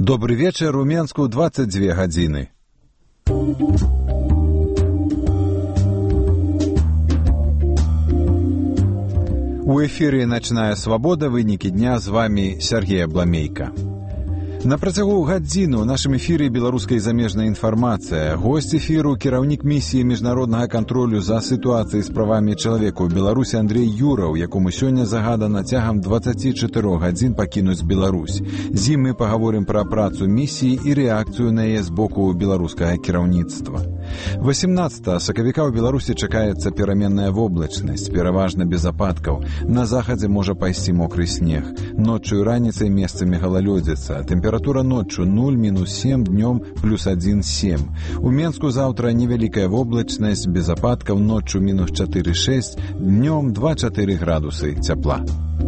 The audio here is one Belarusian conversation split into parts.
Добрый вечер, у Менску 22 гадзіны. У эфире «Ночная свобода», вынікі дня, з вами Сергей Абламейка. На працягу гадзіны ў нашым эфіры беларуская замежная інфармацыя. Госць эфіру — кіраўнік місіі міжнароднага кантролю за сітуацыяй з правамі чалавека ў Беларусі Андрей Юраў, якому сёння загадана цягам 24 гадзін пакінуць Беларусь. З ім мы пагаворым пра працу місіі і рэакцыю на яе з боку беларускага кіраўніцтва. 18 сакавіка ў Беларусі чакаецца пераменная воблачнасць, пераважна без ападкаў. На захадзе можа пайсці мокры снег. Ноччу і раніцай месцамі галалёдзіца. Тэмпература ноччу 0-7, днём +1, 7. У Менску заўтра невялікая воблачнасць, без ападкаў, ноччу -4-6, днём 2-4 градусы цяпла.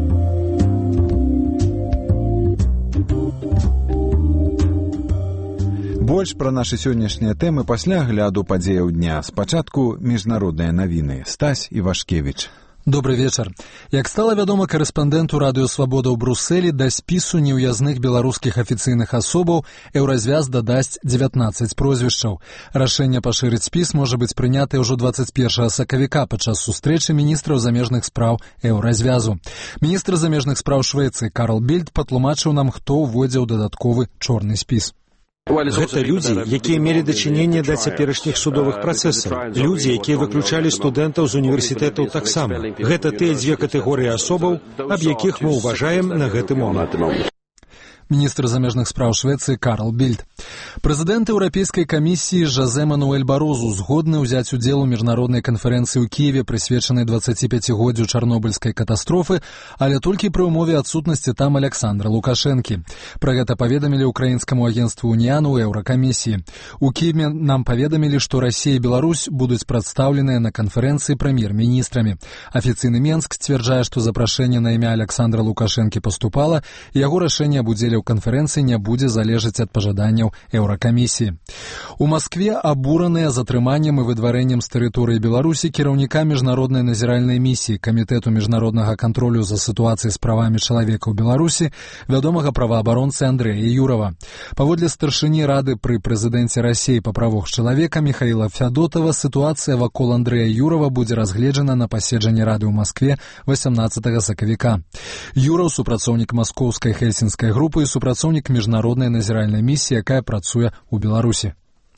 Больш пра нашы сённяшнія тэмы пасля агляду падзеяў дня. Спачатку міжнародныя навіны. Стась Івашкевіч. Добрый вечар. Як стала вядома корэспандэнту Радыё Свабода ў Брусэлі, да спісу неўязных беларускіх афіцыйных асобаў Еўразвяз дадасць 19 прозвішчаў. Рашэнне пашырыць спіс можа быць прынятае ўжо 21 сакавіка падчас сустрэчы міністраў замежных спраў Еўразвязу. Міністр замежных спраў Швецыі Карл Більд патлумачыў нам, хто ўводзіў дадатковы чорны спіс. Гэта людзі, якія мелі дачыненне да цяперашніх судовых працэсаў. Людзі, якія выключалі студэнтаў з універсітэтаў таксама. Гэта тыя дзве катэгорыі асобаў, аб якіх мы ўважаем на гэты момант. Міністр замежных спраў Швецыі Карл Більд. Прэзідэнт Еўрапейскай камісіі Жозе Мануэль Барозу згодны ўзяць удзел у міжнароднай канферэнцыі ў Кіеве, прысвечанай 25-годдзю чарнобыльскай катастрофы, але толькі пры ўмове адсутнасці там Александра Лукашэнкі. Пра гэта паведамілі ўкраінскаму агенцтву «Уніян» у Еўракамісіі. У Кіеве нам паведамілі, што Расія і Беларусь будуць прадстаўленыя на канферэнцыі прэм'ер-міністрамі. Афіцыйны Менск сцвярджае, што запрашэнне на імя Александра Лукашэнкі паступала, і яго рашэнне аб удзеле ў канферэнцыі не будзе залежаць ад пажаданняў Еўракамісіі. У Маскве абураныя затрыманнем і выдварэннем з тэрыторыі Беларусі кіраўніка міжнароднай назіральнай місіі Камітэту міжнароднага кантролю за сітуацыяй з правамі чалавека ў Беларусі, вядомага праваабаронцы Андрэя Юрава. Паводле старшыні рады пры прэзідэнце Расіі па правах чалавека Міхаіла Фядотава, сітуацыя вакол Андрэя Юрава будзе разгледжана на паседжанні рады ў Маскве 18 сакавіка. Юраў — супрацоўнік маскоўскай хельсінскай групы і супрацоўнік міжнароднай назіральнай місіі, якая працуе ў Беларусі.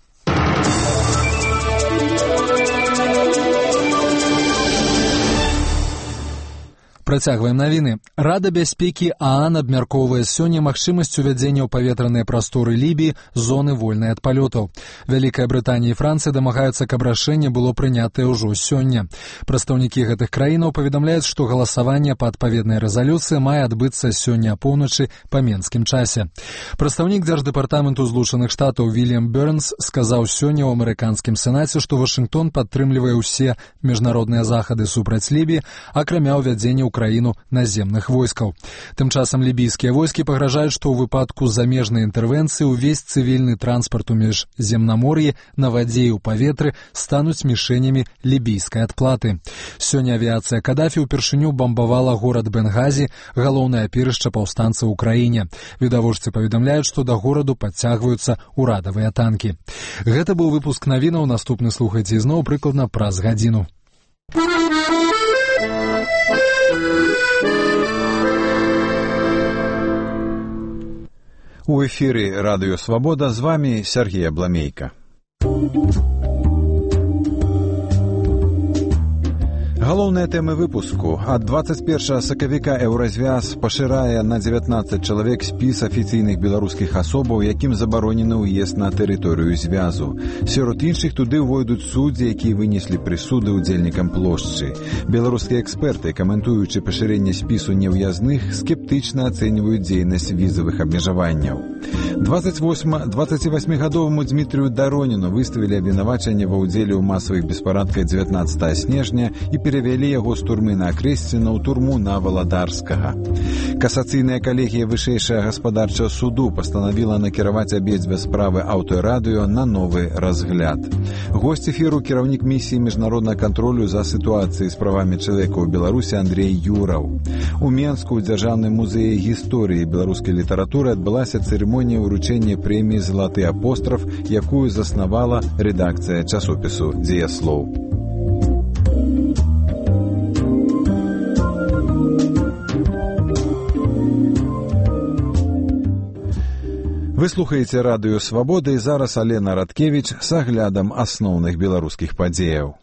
Працягваем навіны. Рада бяспекі ААН абмяркоўвае сёння магчымасць увядзення ў паветраныя прасторы Лібіі зоны вольнай ад палётаў. Вялікая Брытанія і Францыя дамагаюцца, каб рашэнне было прынятае ўжо сёння. Прадстаўнікі гэтых краінаў паведамляюць, што галасаванне па адпаведнай рэзалюцыі мае адбыцца сёння апоўначы па менскім часе. Прадстаўнік Дзярждэпартаменту Злучаных Штатаў Вільям Бернс сказаў сёння ў амерыканскім сенаце, што Вашынгтон падтрымлівае ўсе міжнародныя захады супраць Лібіі, акрамя ўвядзення ў краіну наземных войскаў. Тым часам лібійскія войскі пагражаюць, што ў выпадку замежнай інтэрвенцыі ўвесь цывільны транспарт у міжземнамор'і, на вадзе і ў паветры стануць мішэнямі лібійскай адплаты. Сёння авіяцыя Кадафі ўпершыню бамбавала горад Бенгазі, галоўнае апірышча паўстанцаў у краіне. Відавочцы паведамляюць, што да гораду падцягваюцца ўрадавыя танкі. Гэта быў выпуск навінаў, наступны слухайце ізноў прыкладна праз гадзіну. У эфіры Радыё Свабода, з вами Сергей Абламейка. Галоўныя тэмы выпуску. Ад 21 сакавіка Еўразвяз пашырае на 19 чалавек спіс афіцыйных беларускіх асобаў, якім забаронены ўезд на тэрыторыю звязу. Сярод іншых туды ўвойдуць суддзі, якія вынеслі прысуды ўдзельнікам плошчы. Беларускія эксперты, каментуючы пашырэнне спісу неўязных, скептычна ацэньваюць дзейнасць візавых абмежаванняў. 28-гадоваму Дмітрыю Дароніну выставілі абвінавачанне ва ўдзеле ў масавых беспарадках 19 снежня і перавялі яго з турмы на Акрэсціна ў турму на Валадарскага. Касацыйная калегія вышэйшага гаспадарчага суду пастанавіла накіраваць абедзве справы аўтарадыё на новы разгляд. Госць эфіру кіраўнік місіі міжнароднага кантролю за сітуацыяй з правамі чалавека ў Беларусі Андрей Юраў. У Менску ў Дзяржаўным музеі гісторыі беларускай літаратуры адбылася цырымонія ўручэння прэміі «Залаты апостраф», якую заснавала рэдакцыя часопісу «Дзеяслоў». Вы слухаеце радыё «Свабода» і зараз Алена Радкевіч з аглядам асноўных беларускіх падзеяў.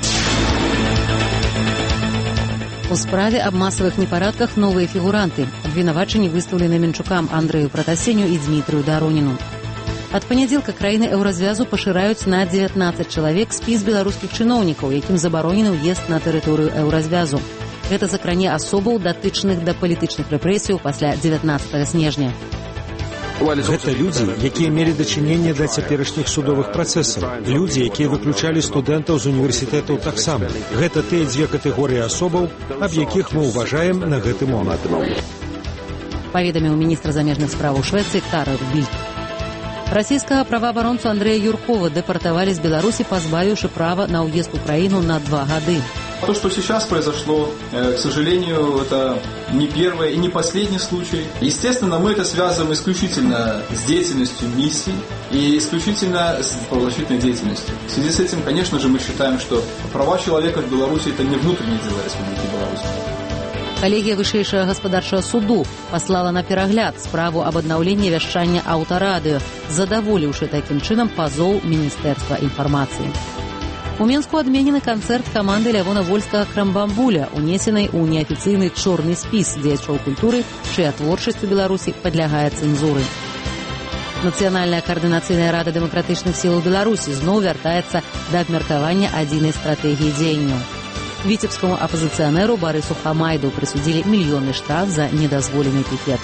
У справе аб масавых непарадках новыя фігуранты. Абвінавачанні выстаўлены Менчукам Андрэю Пратасеню і Дмітрыю Дароніну. Ад панядзелка краіны еўразвязу пашыраюць на 19 чалавек спіс беларускіх чыноўнікаў, якім забаронены ўезд на тэрыторыю еўразвязу. Гэта закране асобаў, датычных да палітычных рэпрэсіяў пасля 19 снежня. Гэта людзі, якія мелі дачыненне да цяперашніх судовых працэсаў. Людзі, якія выключалі студэнтаў з універсітэтаў таксама. Гэта тыя дзве катэгорыі асобаў, аб якіх мы ўважаем на гэты момант. Паведаміў міністр замежных справаў Швецыі Карл Більд. Расійскага праваабаронцу Андрэя Юркова дэпартавалі з Беларусі, пазбавіўшы права на ўезд у краіну на 2 гады. То, что сейчас произошло, к сожалению, это не первый и не последний случай. Естественно, мы это связываем исключительно с деятельностью миссии и исключительно с правозащитной деятельностью. В связи с этим, конечно же, мы считаем, что права человека в Беларуси – это не внутренние дела Республики Беларусь. Калегія вышэйшага гаспадарчага суду паслала на перагляд справу аб аднаўленні вяшчання аўтарадыё, задаволіўшы такім чынам пазоў Міністэрства інфармацыі. У Менску адменены канцэрт каманды Лявона Вольскага «Крамбамбуля», унесенай у неафіцыйны чорны спіс дзеячоў культуры, чыя творчасць у Беларусі падлягае цэнзуры. Нацыянальная каардынацыйная рада дэмакратычных сілаў Беларусі зноў вяртаецца да абмеркавання адзінай стратэгіі дзеянняў. Віцебскаму апазіцыянеру Барысу Хамайду прысудзілі мільённы штраф за недазволены пікет.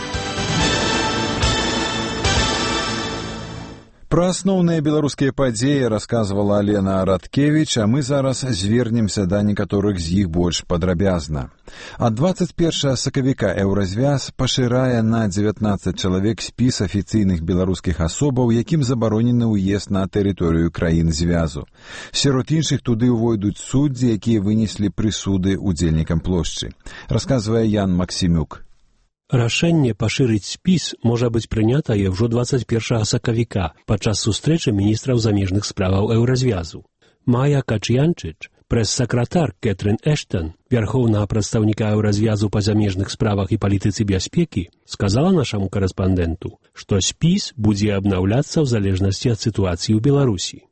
Пра асноўныя беларускія падзеі расказвала Алена Радкевіч, а мы зараз звернемся да некаторых з іх больш падрабязна. Ад 21 сакавіка еўразвяз пашырае на 19 чалавек спіс афіцыйных беларускіх асобаў, якім забаронены ўезд на тэрыторыю краін звязу. Сярод іншых туды ўвойдуць суддзі, якія вынеслі прысуды удзельнікам плошчы. Расказвае Ян Максімюк. Рашэнне пашырыць спіс можа быць прынятае ўжо 21 сакавіка падчас сустрэчы міністраў замежных справаў еўразвязу. Майя Качянчыч, прэс-сакратар Кэтрын Эштон, вярхоўнага прадстаўніка еўразвязу па замежных справах і палітыцы бяспекі, сказала нашаму карэспандэнту, што спіс будзе абнаўляцца ў залежнасці ад сітуацыі ў Беларусі.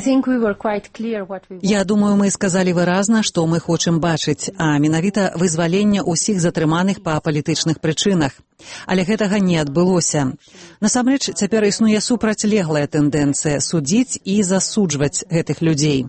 Я думаю, мы сказалі выразна, што мы хочам бачыць, а менавіта вызвалення ўсіх затрыманых па палітычных прычынах. Але гэтага не адбылося. Насамрэч, цяпер існуе супрацьлеглая тэндэнцыя судзіць і засуджваць гэтых людзей.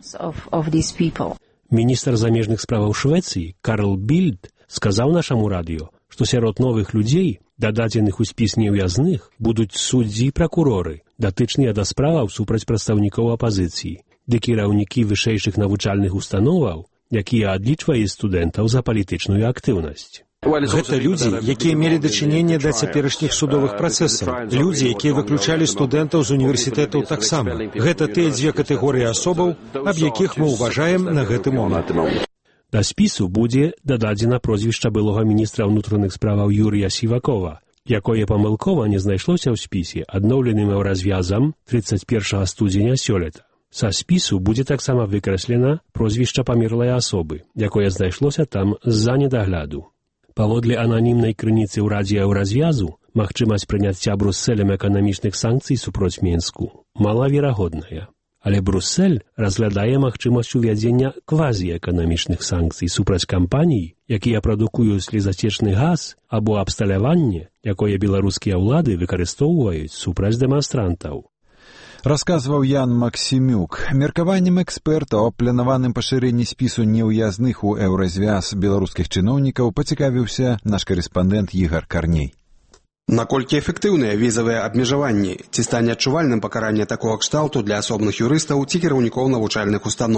Міністр замежных справаў Швецыі Карл Більд сказаў нашаму радыё, што сярод новых людзей, дададзеных у спіс неўязных, будуць суддзі і пракуроры, датычныя да справаў супраць прадстаўнікоў апазіцыі, ды кіраўнікі вышэйшых навучальных установаў, якія адлічваюць студэнтаў за палітычную актыўнасць. Гэта людзі, якія мелі дачыненне да цяперашніх судовых працэсаў. Людзі, якія выключалі студэнтаў з універсітэтаў таксама. Гэта тыя дзве катэгорыі асобаў, аб якіх мы ўважаем на гэты момант. Да спісу будзе дададзена прозвішча былога міністра ўнутраных справаў Юрія Сівакова, якое памылкова не знайшлося ў спісе, адноўленым еўразвязам 31 студзеня сёлета. Са спісу будзе таксама выкраслена прозвішча памерлай асобы, якое знайшлося там з-за недагляду. Паводле ананімнай крыніцы ў радзе еўразвязу, магчымасць прыняцця Брусселем эканамічных санкцый супроць Менску малаверагодная. Але Бруссель разглядае магчымасць увядзення квазіэканамічных санкцый супраць кампаній, якія прадукуюць слезацечны газ або абсталяванне, якое беларускія ўлады выкарыстоўваюць супраць дэманстрантаў. Расказваў Ян Максімюк. Меркаваннем эксперта о планаваным пашырэнні спісу неўязных у еўразвяз беларускіх чыноўнікаў пацікавіўся наш карэспандэнт Ігар Карней. Наколькі эфектыўныя візавыя абмежаванні? Ці стане адчувальным пакаранне такога кшталту для асобных юрыстаў ці кіраўнікоў навучальных устаноў?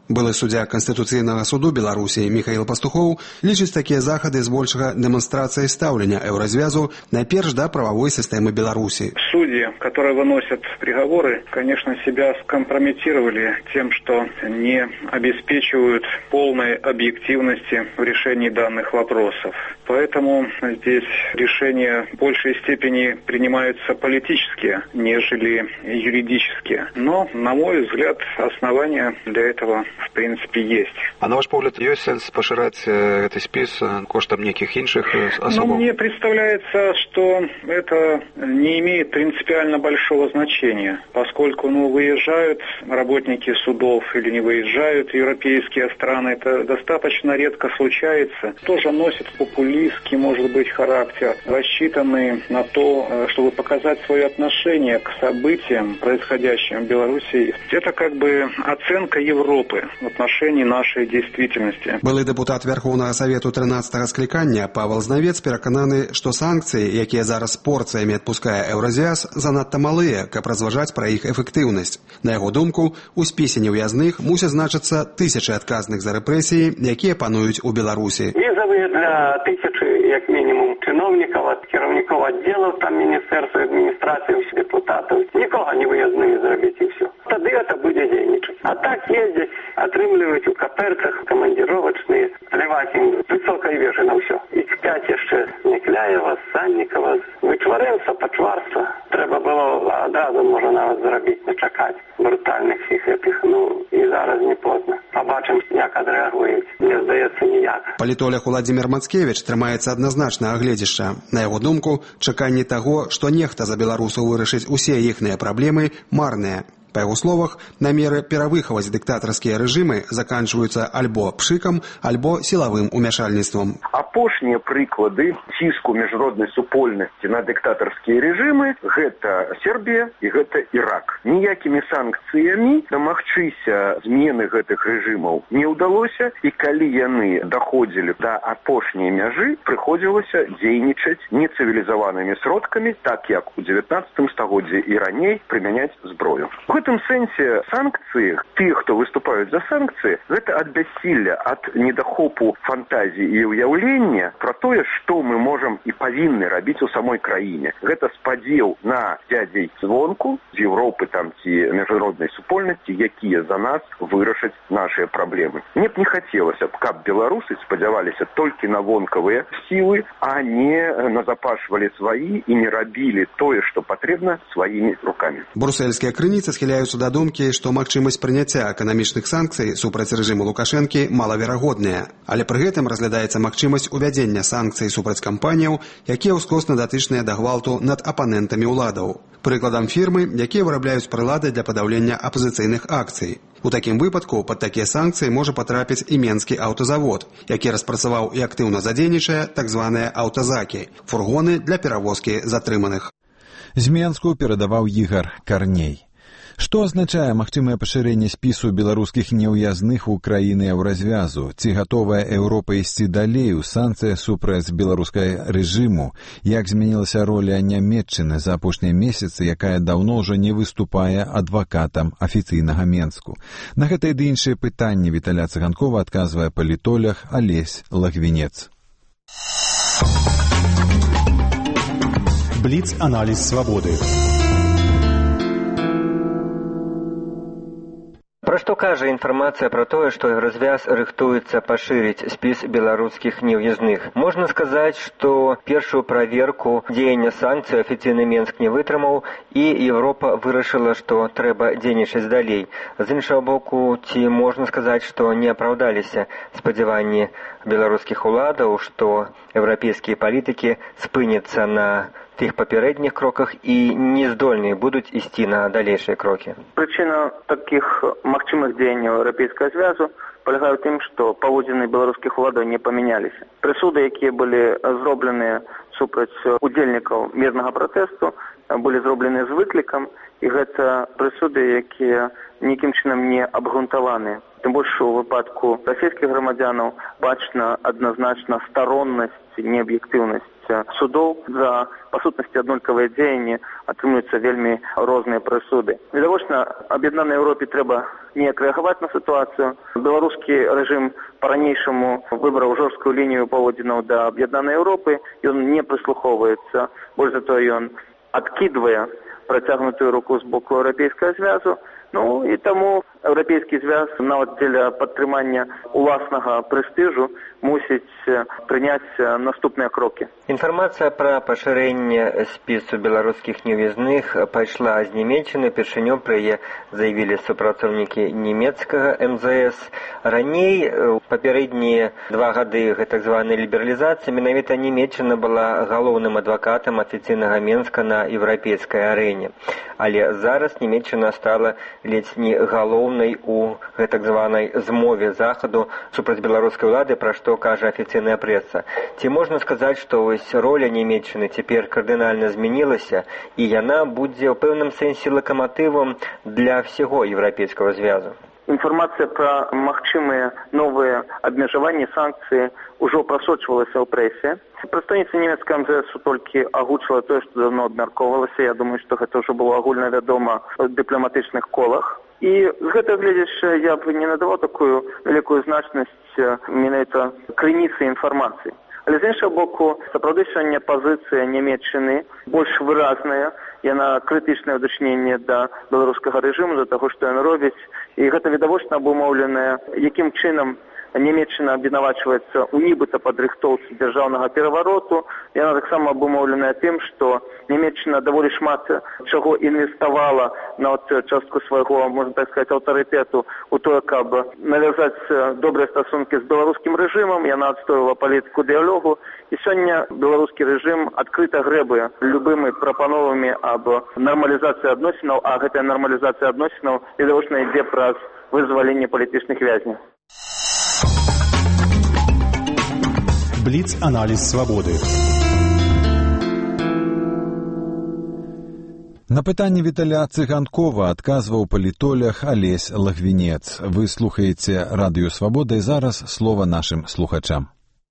Былы суддзя Канстытуцыйнага суду Беларусі Міхаіл Пастухоў лічыць такія захады збольшага дэманстрацыяй стаўлення еўразвязу найперш да правовой сістэмы Беларусі. Судьи, которые выносят приговоры, конечно, себя скомпрометировали тем, что не обеспечивают полной объективности в решении данных вопросов. Поэтому здесь решения в большей степени принимаются политические, нежели юридические. Но, на мой взгляд, основания для этого, в принципе, есть. А на ваш погляд, есть сенс поширать этот спис коштом неких инших особов? Мне представляется, что это не имеет принципиально большого значения, поскольку выезжают работники судов или не выезжают европейские страны, это достаточно редко случается. Тоже носит популистский, может быть, характер, рассчитанный на то, чтобы показать свое отношение к событиям, происходящим в Беларуси. Это как бы оценка Европы в отношении нашей действительности. Былы депутат Верховного Совету 13-го скликання Павел Знавец перакананы, што санкцыі, якія зараз порцыямі адпускае еўразвяз, занадта малыя, каб разважаць пра іх эфектыўнасць. На яго думку, у спісе неўязных мусяць значыцца тысячы адказных за рэпрэсіі, якія пануюць у Беларусі. Візавыя для тысячы, як мінімум, чыноўнікаў, кіраўнікоў аддзелаў, там міністэрства, адміністрацыі, дэпутатаў. Нікога не выязнымі зрабіць і ўсё. Тады это будзе дзейнічаць. А так ездзяць, атрымліваюць у каперцах камандзіровачныя, пляваць ім высокай вежы на ўсё. І кпяць яшчэ Некляева, Саннікава, вычварэнца, пачварства. Трэба было адразу, можа, нават зрабіць, не чакаць брутальных всіх гэтых. І зараз не позна. Пабачым, як адрэагуюць. Мне здаецца, ніяк. Палітолог Уладзімір Мацкевіч трымаецца адназначнага гледзяшча. На яго думку, чаканне таго, што нехта за беларусаў вырашыць усе іхныя праблемы, марныя. Па яго словах, намеры перавыхаваць дыктатарскія рэжымы заканчваюцца альбо пшыкам, альбо сілавым умяшальніцтвам. Апошнія прыклады ціску міжнароднай супольнасці на дыктатарскія рэжымы – гэта Сербія і гэта Ірак. Ніякімі санкцыямі дамагчыся змены гэтых рэжымаў не ўдалося, і калі яны даходзілі да апошняй мяжы, прыходзілася дзейнічаць нецывілізаванымі сродкамі, так як у 19 стагоддзі і раней прымяняць зброю. В этом сэнсе санкцыі, тых, хто выступаюць за санкцыі, гэта ад бяссілля, ад недахопу фантазіі і ўяўлення пра тое, што мы можам і павінны рабіць у самой краіне. Гэта спадзеў на дзядзей звонку, з Еўропы там ці міжнароднай супольнасці, якія за нас вырашаць нашыя праблемы. Мне б не хацелася, каб беларусы спадзяваліся толькі на вонкавыя сілы, а не назапашвалі сваі і не рабілі тое, што патрэбна сваімі рукамі. Брусельскія крыніцы схіляюцца да думкі, што магчымасць прыняцця эканамічных санкцый супраць рэжыму Лукашэнкі малаверагодная. Але пры гэтым разглядаецца магчымасць увядзення санкцый супраць кампаніяў, якія ўскосна датычныя да гвалту над апанентамі ўладаў. Прыкладам фірмы, якія вырабляюць прылады для падаўлення апазіцыйных акцый. У такім выпадку пад такія санкцыі можа патрапіць і Менскі аўтазавод, які распрацаваў і актыўна задзейнічае так званыя аўтазакі – фургоны для перавозкі затрыманых. З Менску перадаваў Ігар Карней. Што азначае магчымае пашырэнне спісу беларускіх неўязных у краіны еўразвязу? Ці гатовая Еўропа ісці далей у санкцыях супраць беларускай рэжыму? Як змянілася роля Нямецчыны за апошнія месяцы, якая даўно ўжо не выступае адвакатам афіцыйнага Менску? На гэтыя ды іншыя пытанні Віталя Цыганкова адказвае палітолог Алесь Лагвінец. Бліц-аналіз свабоды. Пра што кажа інфармацыя пра тое, што еўразвяз рыхтуецца пашырыць спіс беларускіх неўязных? Можна сказаць, што першую праверку дзеяння санкцый афіцыйны Менск не вытрымаў, і Еўропа вырашыла, што трэба дзейнічаць далей. З іншага боку, ці можна сказаць, што не апраўдаліся спадзяванні беларускіх уладаў, што еўрапейскія палітыкі спыняцца на тых папярэдніх кроках і не здольныя будуць ісці на далейшыя крокі? Прычына такіх магчымых дзеянняў еўрапейскага звязу палягае ў тым, што паводзіны беларускіх уладаў не памяняліся. Прысуды, якія былі зробленыя супраць удзельнікаў мірнага пратэсту, былі зробленыя з выклікам, і гэта прысуды, якія нікім чынам не абгрунтаваны. Тым больш у выпадку расійскіх грамадзянаў бачна адназначна староннасць, неаб'ектыўнасць судоў. За, па сутнасці, аднолькавыя дзеянні атрымліваюцца вельмі розныя прысуды. Відавочна, аб'яднанай Еўропе трэба неяк рэагаваць на сітуацыю. Беларускі рэжым па-ранейшаму выбраў жорсткую лінію паводзінаў да аб'яднанай Еўропы. Ён не прыслухоўваецца. Больш за тое, ён адкідвае працягнутую руку з боку Еўрапейскага звязу. Ну і таму Еўрапейскі звяз нават дзеля падтрымання уласнага прэстыжу мусіць прыняць наступныя крокі. Інфармацыя пра пашырэнне спісу беларускіх нев'язных пайшла з Нямецчыны. Першыню пра яе заявілі супрацоўнікі нямецкага МЗС. Раней, папярэднія 2 гады так званай лібералізацыі, менавіта Нямецчына была галоўным адвакатам афіцыйнага Менска на еўрапейскай арэне. Але зараз Нямецчына стала ледзь не галоўнай у так званай змове захаду супраць беларускай улады, пра што кажа афіцыйная прэса. Ці можна сказаць, што вось роля Нямецчыны цяпер кардынальна змянілася, і яна будзе ў пэўным сэнсе лакаматывам для ўсяго еўрапейскага звязу? Інфармацыя пра магчымыя новыя абмежаванні, санкцыі ўжо прасочвалася ў прэсе. Прадстаўніца нямецкага МЗС толькі агучыла тое, што давно абмяркоўвалася. Я думаю, што гэта ўжо было агульна вядома ў дыпламатычных колах. І з гэтага гледзячы я б не надаваў такую вялікую значнасць менавіта крыніцы інфармацыі. Але з іншага боку, сапраўды сёння пазіцыя Нямецчыны больш выразная. Яна крытычнае ў дачыненні да беларускага рэжыму, да таго, што ён робіць. І гэта відавочна абумоўленае, якім чынам Нямецчына абвінавачваецца ў нібыта падрыхтоўцы дзяржаўнага перавароту. Яна таксама абумоўленая тым, што Нямецчына даволі шмат чаго інвеставала на частку свайго, можна так сказаць, аўтарытэту у тое, каб навязаць добрыя стасункі з беларускім рэжымам. Яна адстойвала палітыку дыялогу. І сёння беларускі рэжым адкрыта грэбуе любымі прапановамі аб нармалізацыі адносінаў, а гэтая нармалізацыя адносінаў відавочна ідзе праз вызваленне палітычных вязняў. Бліц-аналіз свабоды. На пытанне Віталя Цыганкова адказваў палітолог Алесь Лагвінец. Вы слухаеце радыё «Свабода», і зараз слова нашым слухачам.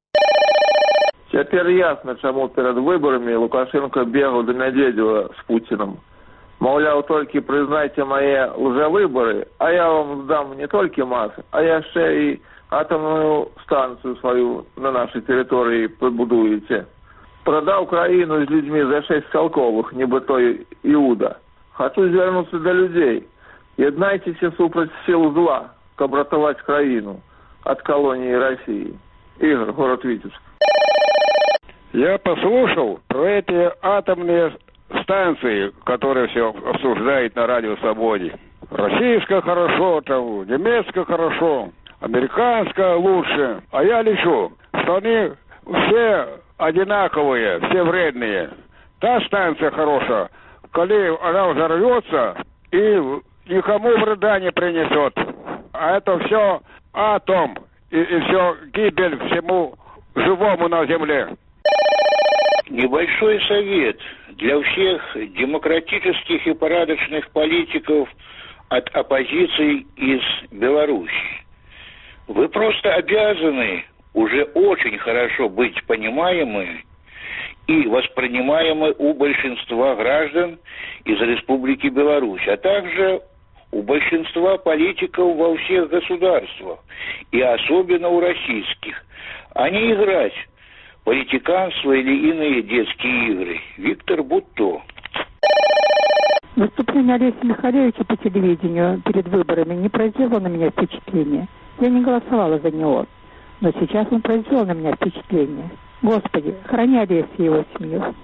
Цяпер ясна, чаму перад выбарамі Лукашенко бегаў да Мядзедзева з Пуціным. Маўляў, толькі прызнайце мае лжавыбары, а я вам здам не толькі МАЗ, а яшчэ і атомную станцыю сваю на нашай тэрыторыі пабудуеце. Прадаў краіну з людзьмі за 6 цалковых, нібы той Іуда. Хачу звярнуцца да людзей. Яднайцеся супраць сіл зла, каб ратаваць краіну ад колонии России. Игорь, город Витебск. Я послушал про эти атомные станции, которые все обсуждают на радио «Свободе». Российская хорошо, там, немецкая хорошо, американская лучше. А я лечу, что они все одинаковые, все вредные. Та станция хорошая, когда она взорвется и никому вреда не принесет. А это все атом и все гибель всему живому на земле. Небольшой совет для всех демократических и порядочных политиков от оппозиции из Беларуси. Вы просто обязаны уже очень хорошо быть понимаемы и воспринимаемы у большинства граждан из Республики Беларусь, а также у большинства политиков во всех государствах, и особенно у российских, а не играть политиканство или иные детские игры. Виктор Бутто. Выступление Олеся Михалевича по телевидению перед выборами не произвело на меня впечатление. Я не голосовала за него, но сейчас он произвел на меня впечатление. Господи, храни Олеся и его семью.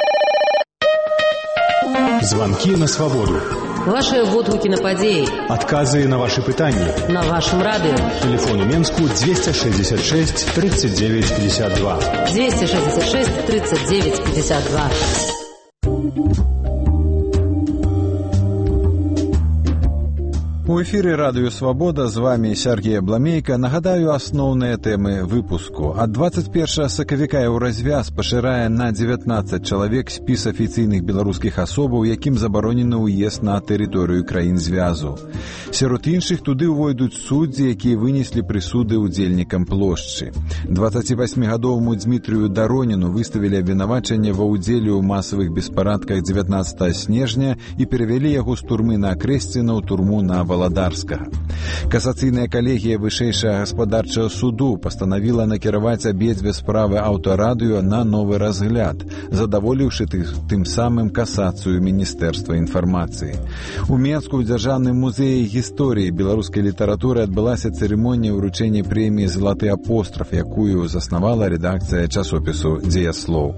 Звонки на свободу. Ваши водгукі на падзеі. Адказы на ваши пытанні. На вашым радыё. Телефон у Менску 266 39 52. 266 39 52. У эфіры радыё «Свабода» з вами Сергей Абламейка. Нагадаю асноўныя тэмы выпуску. Ад 21 сакавіка Еўразвяз пашырае на 19 чалавек спіс афіцыйных беларускіх асобаў, якім забаронены ўезд на тэрыторыю краін звязу. Сярод іншых туды ўвойдуць суддзі, якія вынеслі прысуды ўдзельнікам плошчы. 28-гадоваму Дмітрыю Дароніну выставілі абвінавачанне ва ўдзеле ў масавых беспарадках 19 снежня і перавялі яго з турмы на Акрэсціна ў турму на Валадарскага. Касацыйная калегія вышэйшага гаспадарчага суду пастанавіла накіраваць абедзве справы аўтарадыё на новы разгляд, задаволіўшы тым самым касацыю Міністэрства інфармацыі. У Менску ў Дзяржаўным музеі гісторыі беларускай літаратуры адбылася цырымонія ўручэння прэміі «Залаты апостраф», якую заснавала рэдакцыя часопісу «Дзеяслоў».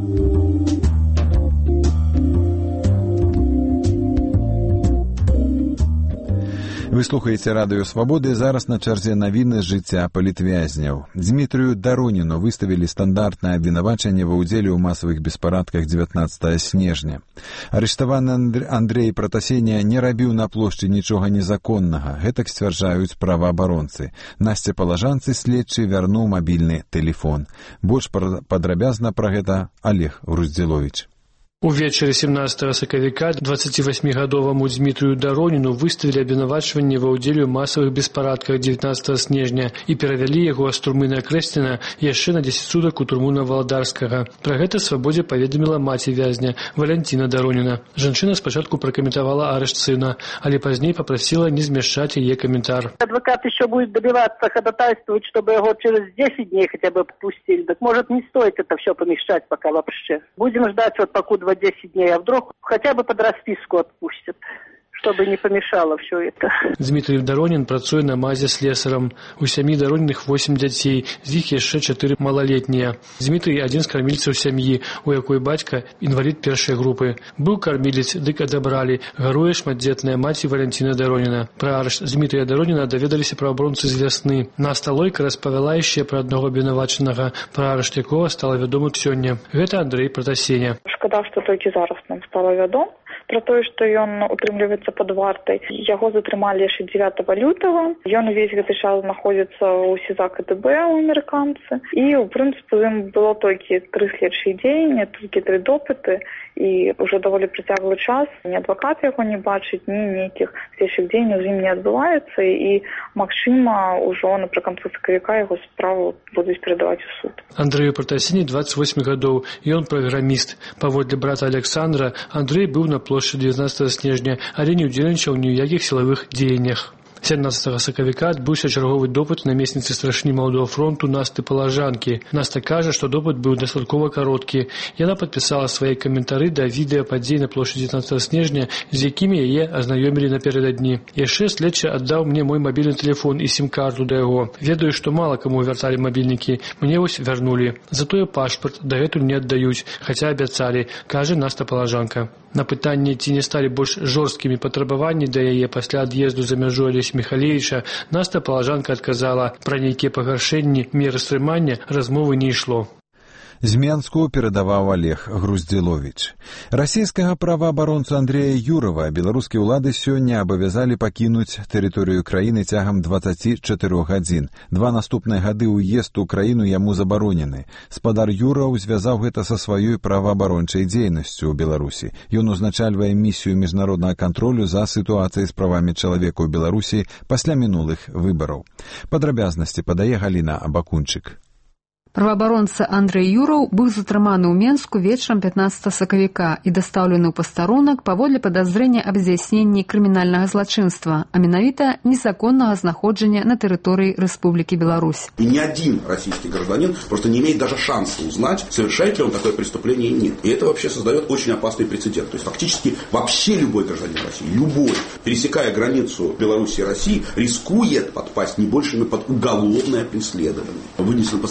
Вы слухаеце радыё «Свабоды», зараз на чарзе навіны з жыцця палітвязняў. Дмітрыю Дароніну выставілі стандартнае абвінавачанне ва ўдзеле ў масавых беспарадках 19 снежня. Арыштаваны Андрэй Пратасеня не рабіў на плошчы нічога незаконнага, гэтак сцвярджаюць праваабаронцы. Насце Палажанцы следчы вярнуў мабільны тэлефон. Больш падрабязна пра гэта Олег Груздзіловіч. Увечары 17 сакавіка 28-гадоваму Дмітрыю Дароніну выставілі абвінавачванне ва ўдзеле ў масавых беспарадках 19 снежня і перавялі яго з турмы на Акрэсціна яшчэ на 10 сутак у турму на Валадарскага. Пра гэта «Свабодзе» паведаміла маці вязня Валянціна Дароніна. Жанчына спачатку пракаментавала арышт сына, але пазней попросила не змяшчаць яе каментар. Адвокат еще будет добиваться, ходатайствовать, чтобы его через 10 дней хотя бы отпустили. Так может не стоит это все помещать пока вообще. Будем ждать вот покуда 10 дней, а вдруг хотя бы под расписку отпустят, чтобы не помешало все это. Дмітрый Даронін працуе на мазе слесарам. У сям'і Дароніных 8 дзяцей, з іх яшчэ 4 малалетнія. Дмітрый адзін з кармільцаў сям'і, у якой бацька інвалід першай групы. Быў кармілец, дык адабралі. Гаруе шматдзетная маці Валянціна Дароніна. Пра арышт Дмітрыя Дароніна даведаліся праваабаронцы з вясны. Наста Лойка распавяла яшчэ пра аднаго абвінавачанага, пра арышт якога стала вядомым сёння. Гэта Андрэй Пратасеня. Шкада, што толькі зараз нам стала вядома про тое, што ён утрымліваецца пад вартай. Яго затрымалі яшчэ 9 лютага. Ён увесь гэты час знаходзіцца ў СІЗА КДБ у амерыканцы. І, у прынцыпе, ім было толькі 3 следчыя дзеянні, толькі 3 допыты. І ўжо даволі працяглы час. Ні адвакат яго не бачыць, ні нейкіх следчых дзеянняў з ім не адбываецца. І, магчыма, ужо напрыканцы сакавіка яго справу будуць перадаваць у суд. Андрэю Пратасені 28 гадоў. Ён праграміст. Паводле брата Александра, Андрэй быў на плошчы 19 снежня, але не ўдзельнічаў ні ў якіх сілавых дзеяннях. 17 сакавіка адбыўся чарговы допыт намесніцы старшыні Малодого фронту Насты Палажанкі. Наста кажа, што допыт быў дастаткова кароткі. Яна падпісала свае каментары да відэа падзей на плошчы 19 снежня, з якімі яе азнаёмілі напярэдадні. Яшчэ следчы аддаў мне мой мабільны тэлефон і сім-карту да яго. Ведаю, што мала каму вярталі мабільнікі. Мне вось вярнулі. Затое пашпарт дагэтуль не аддаюць, хаця абяцалі, кажа Наста Палажанка. На пытанне, ці не сталі больш жорсткімі патрабаванні да яе пасля ад'езду за мяжу Алесь Михалевіча, Наста Палажанка адказала, пра нейкія пагаршэнні меры стрымання размовы не ішло. З Менску перадаваў Олег Груздзіловіч. Расійскага праваабаронцу Андрэя Юрова беларускія ўлады сёння абавязалі пакінуць тэрыторыю краіны цягам 24 гадзін. 2 наступныя гады ўезд у краіну яму забаронены. Спадар Юраў звязаў гэта са сваёй праваабарончай дзейнасцю ў Беларусі. Ён узначальвае місію міжнароднага кантролю за сітуацыяй з правамі чалавека ў Беларусі пасля мінулых выбараў. Падрабязнасці падае Галіна Абакунчык. Праваабаронца Андрэй Юраў быў затрыманы ў Менску вечарам 15 сакавіка і дастаўлены ў пастарунак паводле падазрэння аб здзяйсненні крымінальнага злачынства, а менавіта незаконнага знаходжання на тэрыторыі Рэспублікі Беларусь. И ни один российский гражданин просто не имеет даже шанса узнать, совершает ли он такое преступление или нет. И это вообще создает очень опасный прецедент. То есть фактически вообще любой гражданин России, любой, пересекая границу Беларуси и России, рискует подпасть не больше, но под уголовное преследование. Вынесено постановление о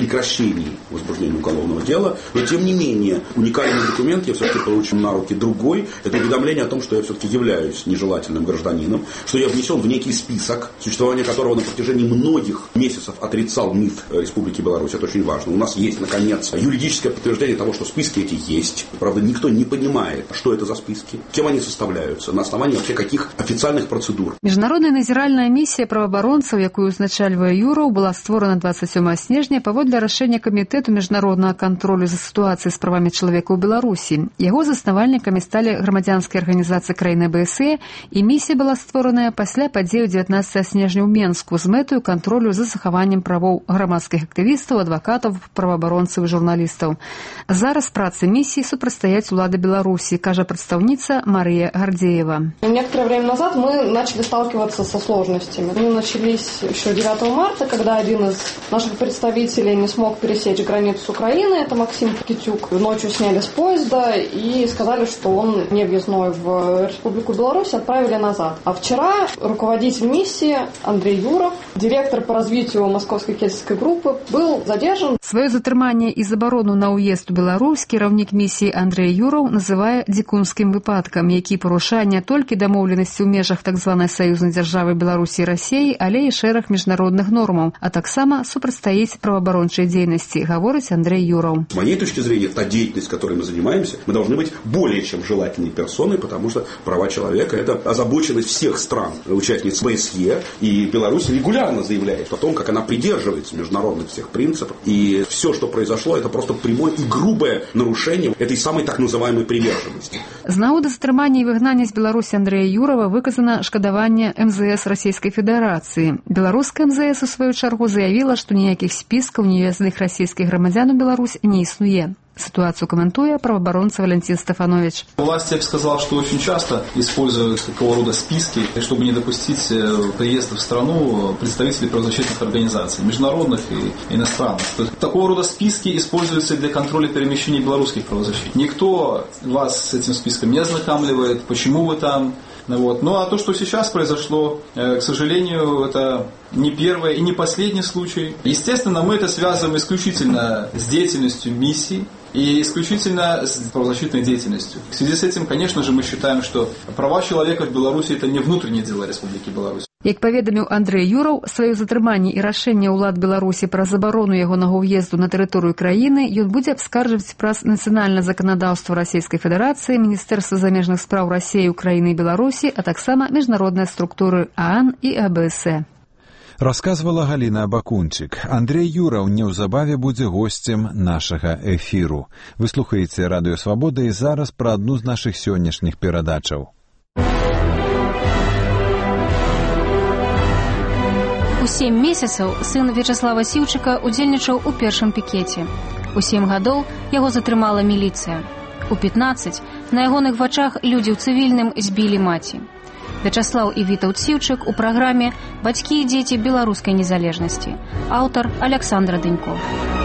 прекращении возбуждения уголовного дела. Но, тем не менее, уникальный документ я все-таки получил на руки другой. Это уведомление о том, что я все-таки являюсь нежелательным гражданином, что я внесен в некий список, существование которого на протяжении многих месяцев отрицал МИД Республики Беларусь. Это очень важно. У нас есть, наконец, юридическое подтверждение того, что списки эти есть. Правда, никто не понимает, что это за списки, кем они составляются, на основании вообще каких официальных процедур. Міжнародная назіральная місія праваабаронцаў, якую узначальвае Юраў, была створана 27 снежня паводле рашэння камітэту міжнароднага кантролю за сітуацыяй з правамі чалавека ў Беларусі. Яго заснавальнікамі сталі грамадзянскія арганізацыі краіны АБСЕ, і місія была створаная пасля падзеяў 19 снежня ў Менску з мэтаю кантролю за захаваннем правоў грамадскіх актывістаў, адвакатаў, праваабаронцаў і журналістаў. Зараз працы місіі супрацьстаяць улады Беларусі, кажа прадстаўніца Мария Гордеева. Некоторое время назад мы начали сталкиваться со сложностями. Они начались еще 9 марта, когда один из наших представителей не смог пересечь границу с Украины, это Максим Китюк. Ночью сняли с поезда и сказали, что он не въездной в Республику Беларусь, отправили назад. А вчера руководитель миссии Андрей Юров, директор по развитию Московской кельтской группы, был задержан. Свое затрыманне і забарону на ўезд у Беларусь кіраўнік місіі Андрей Юраў называе дзікунскім выпадкам, які парушае не толькі дамоўленасці ў межах так званай саюзнай дзяржавы Беларусі і Расіі, але і шэраг міжнародных нормаў, а таксама супрацьстаіць праваабарончай дзейнасці, гаворыць Андрей Юраў. С моей точки зрения, та деятельность, которой мы занимаемся, мы должны быть более чем желательной персоной, потому что права человека – это озабоченность всех стран, участниц ОБСЕ, и Беларусь регулярно заявляет о том, как она придерживается международных всех принципов, и все, что произошло, это просто прямое и грубое нарушение этой самой так называемой приверженности. З нагоды затрымання і выгнання з Беларусі Андрэя Юрова выказана шкадаванне МЗС Расійскай Федэрацыі. Беларуская МЗС у сваю чаргу заявіла, што ніякіх спіскаў невязных расійскіх грамадзян у Беларусь не існуе. Ситуацию комментуя правооборонца Валентин Стефанович. Власть, я бы сказал, что очень часто используют такого рода списки, чтобы не допустить приезда в страну представителей правозащитных организаций, международных и иностранных. То есть, такого рода списки используются для контроля перемещений белорусских правозащитников. Никто вас с этим списком не ознакомливает, почему вы там. Вот. Ну а то, что сейчас произошло, к сожалению, это не первый и не последний случай. Естественно, мы это связываем исключительно с деятельностью миссии и исключительно с правозащитной деятельностью. В связи с этим, конечно же, мы считаем, что права человека в Беларуси – это не внутренние дела Республики Беларусь. Як паведаміў Андрэй Юраў, сваё затрыманне і рашэнне ўлад Беларусі пра забарону ягонага ўезду на тэрыторыю краіны ён будзе абскарджваць праз нацыянальнае заканадаўства Расійскай Федэрацыі, Міністэрства замежных спраў Расіі, Украіны і Беларусі, а таксама міжнародныя структуры ААН і АБСЕ. Расказвала Галіна Бакунчык. Андрэй Юраў неўзабаве будзе госцем нашага эфіру. Вы слухаеце Радыё Свабода і зараз пра адну з нашых сённяшніх перадачаў. У 7 месяцаў сын Вячаслава Сіўчыка удзельнічаў у першым пікеце. У 7 гадоў яго затрымала міліцыя. У 15 на ягоных вачах людзі ў цывільным збілі маці. Вячаслаў і Вітаўт Сіўчык у праграме «Бацькі і дзеці беларускай незалежнасці». Аўтар Александра Дынько.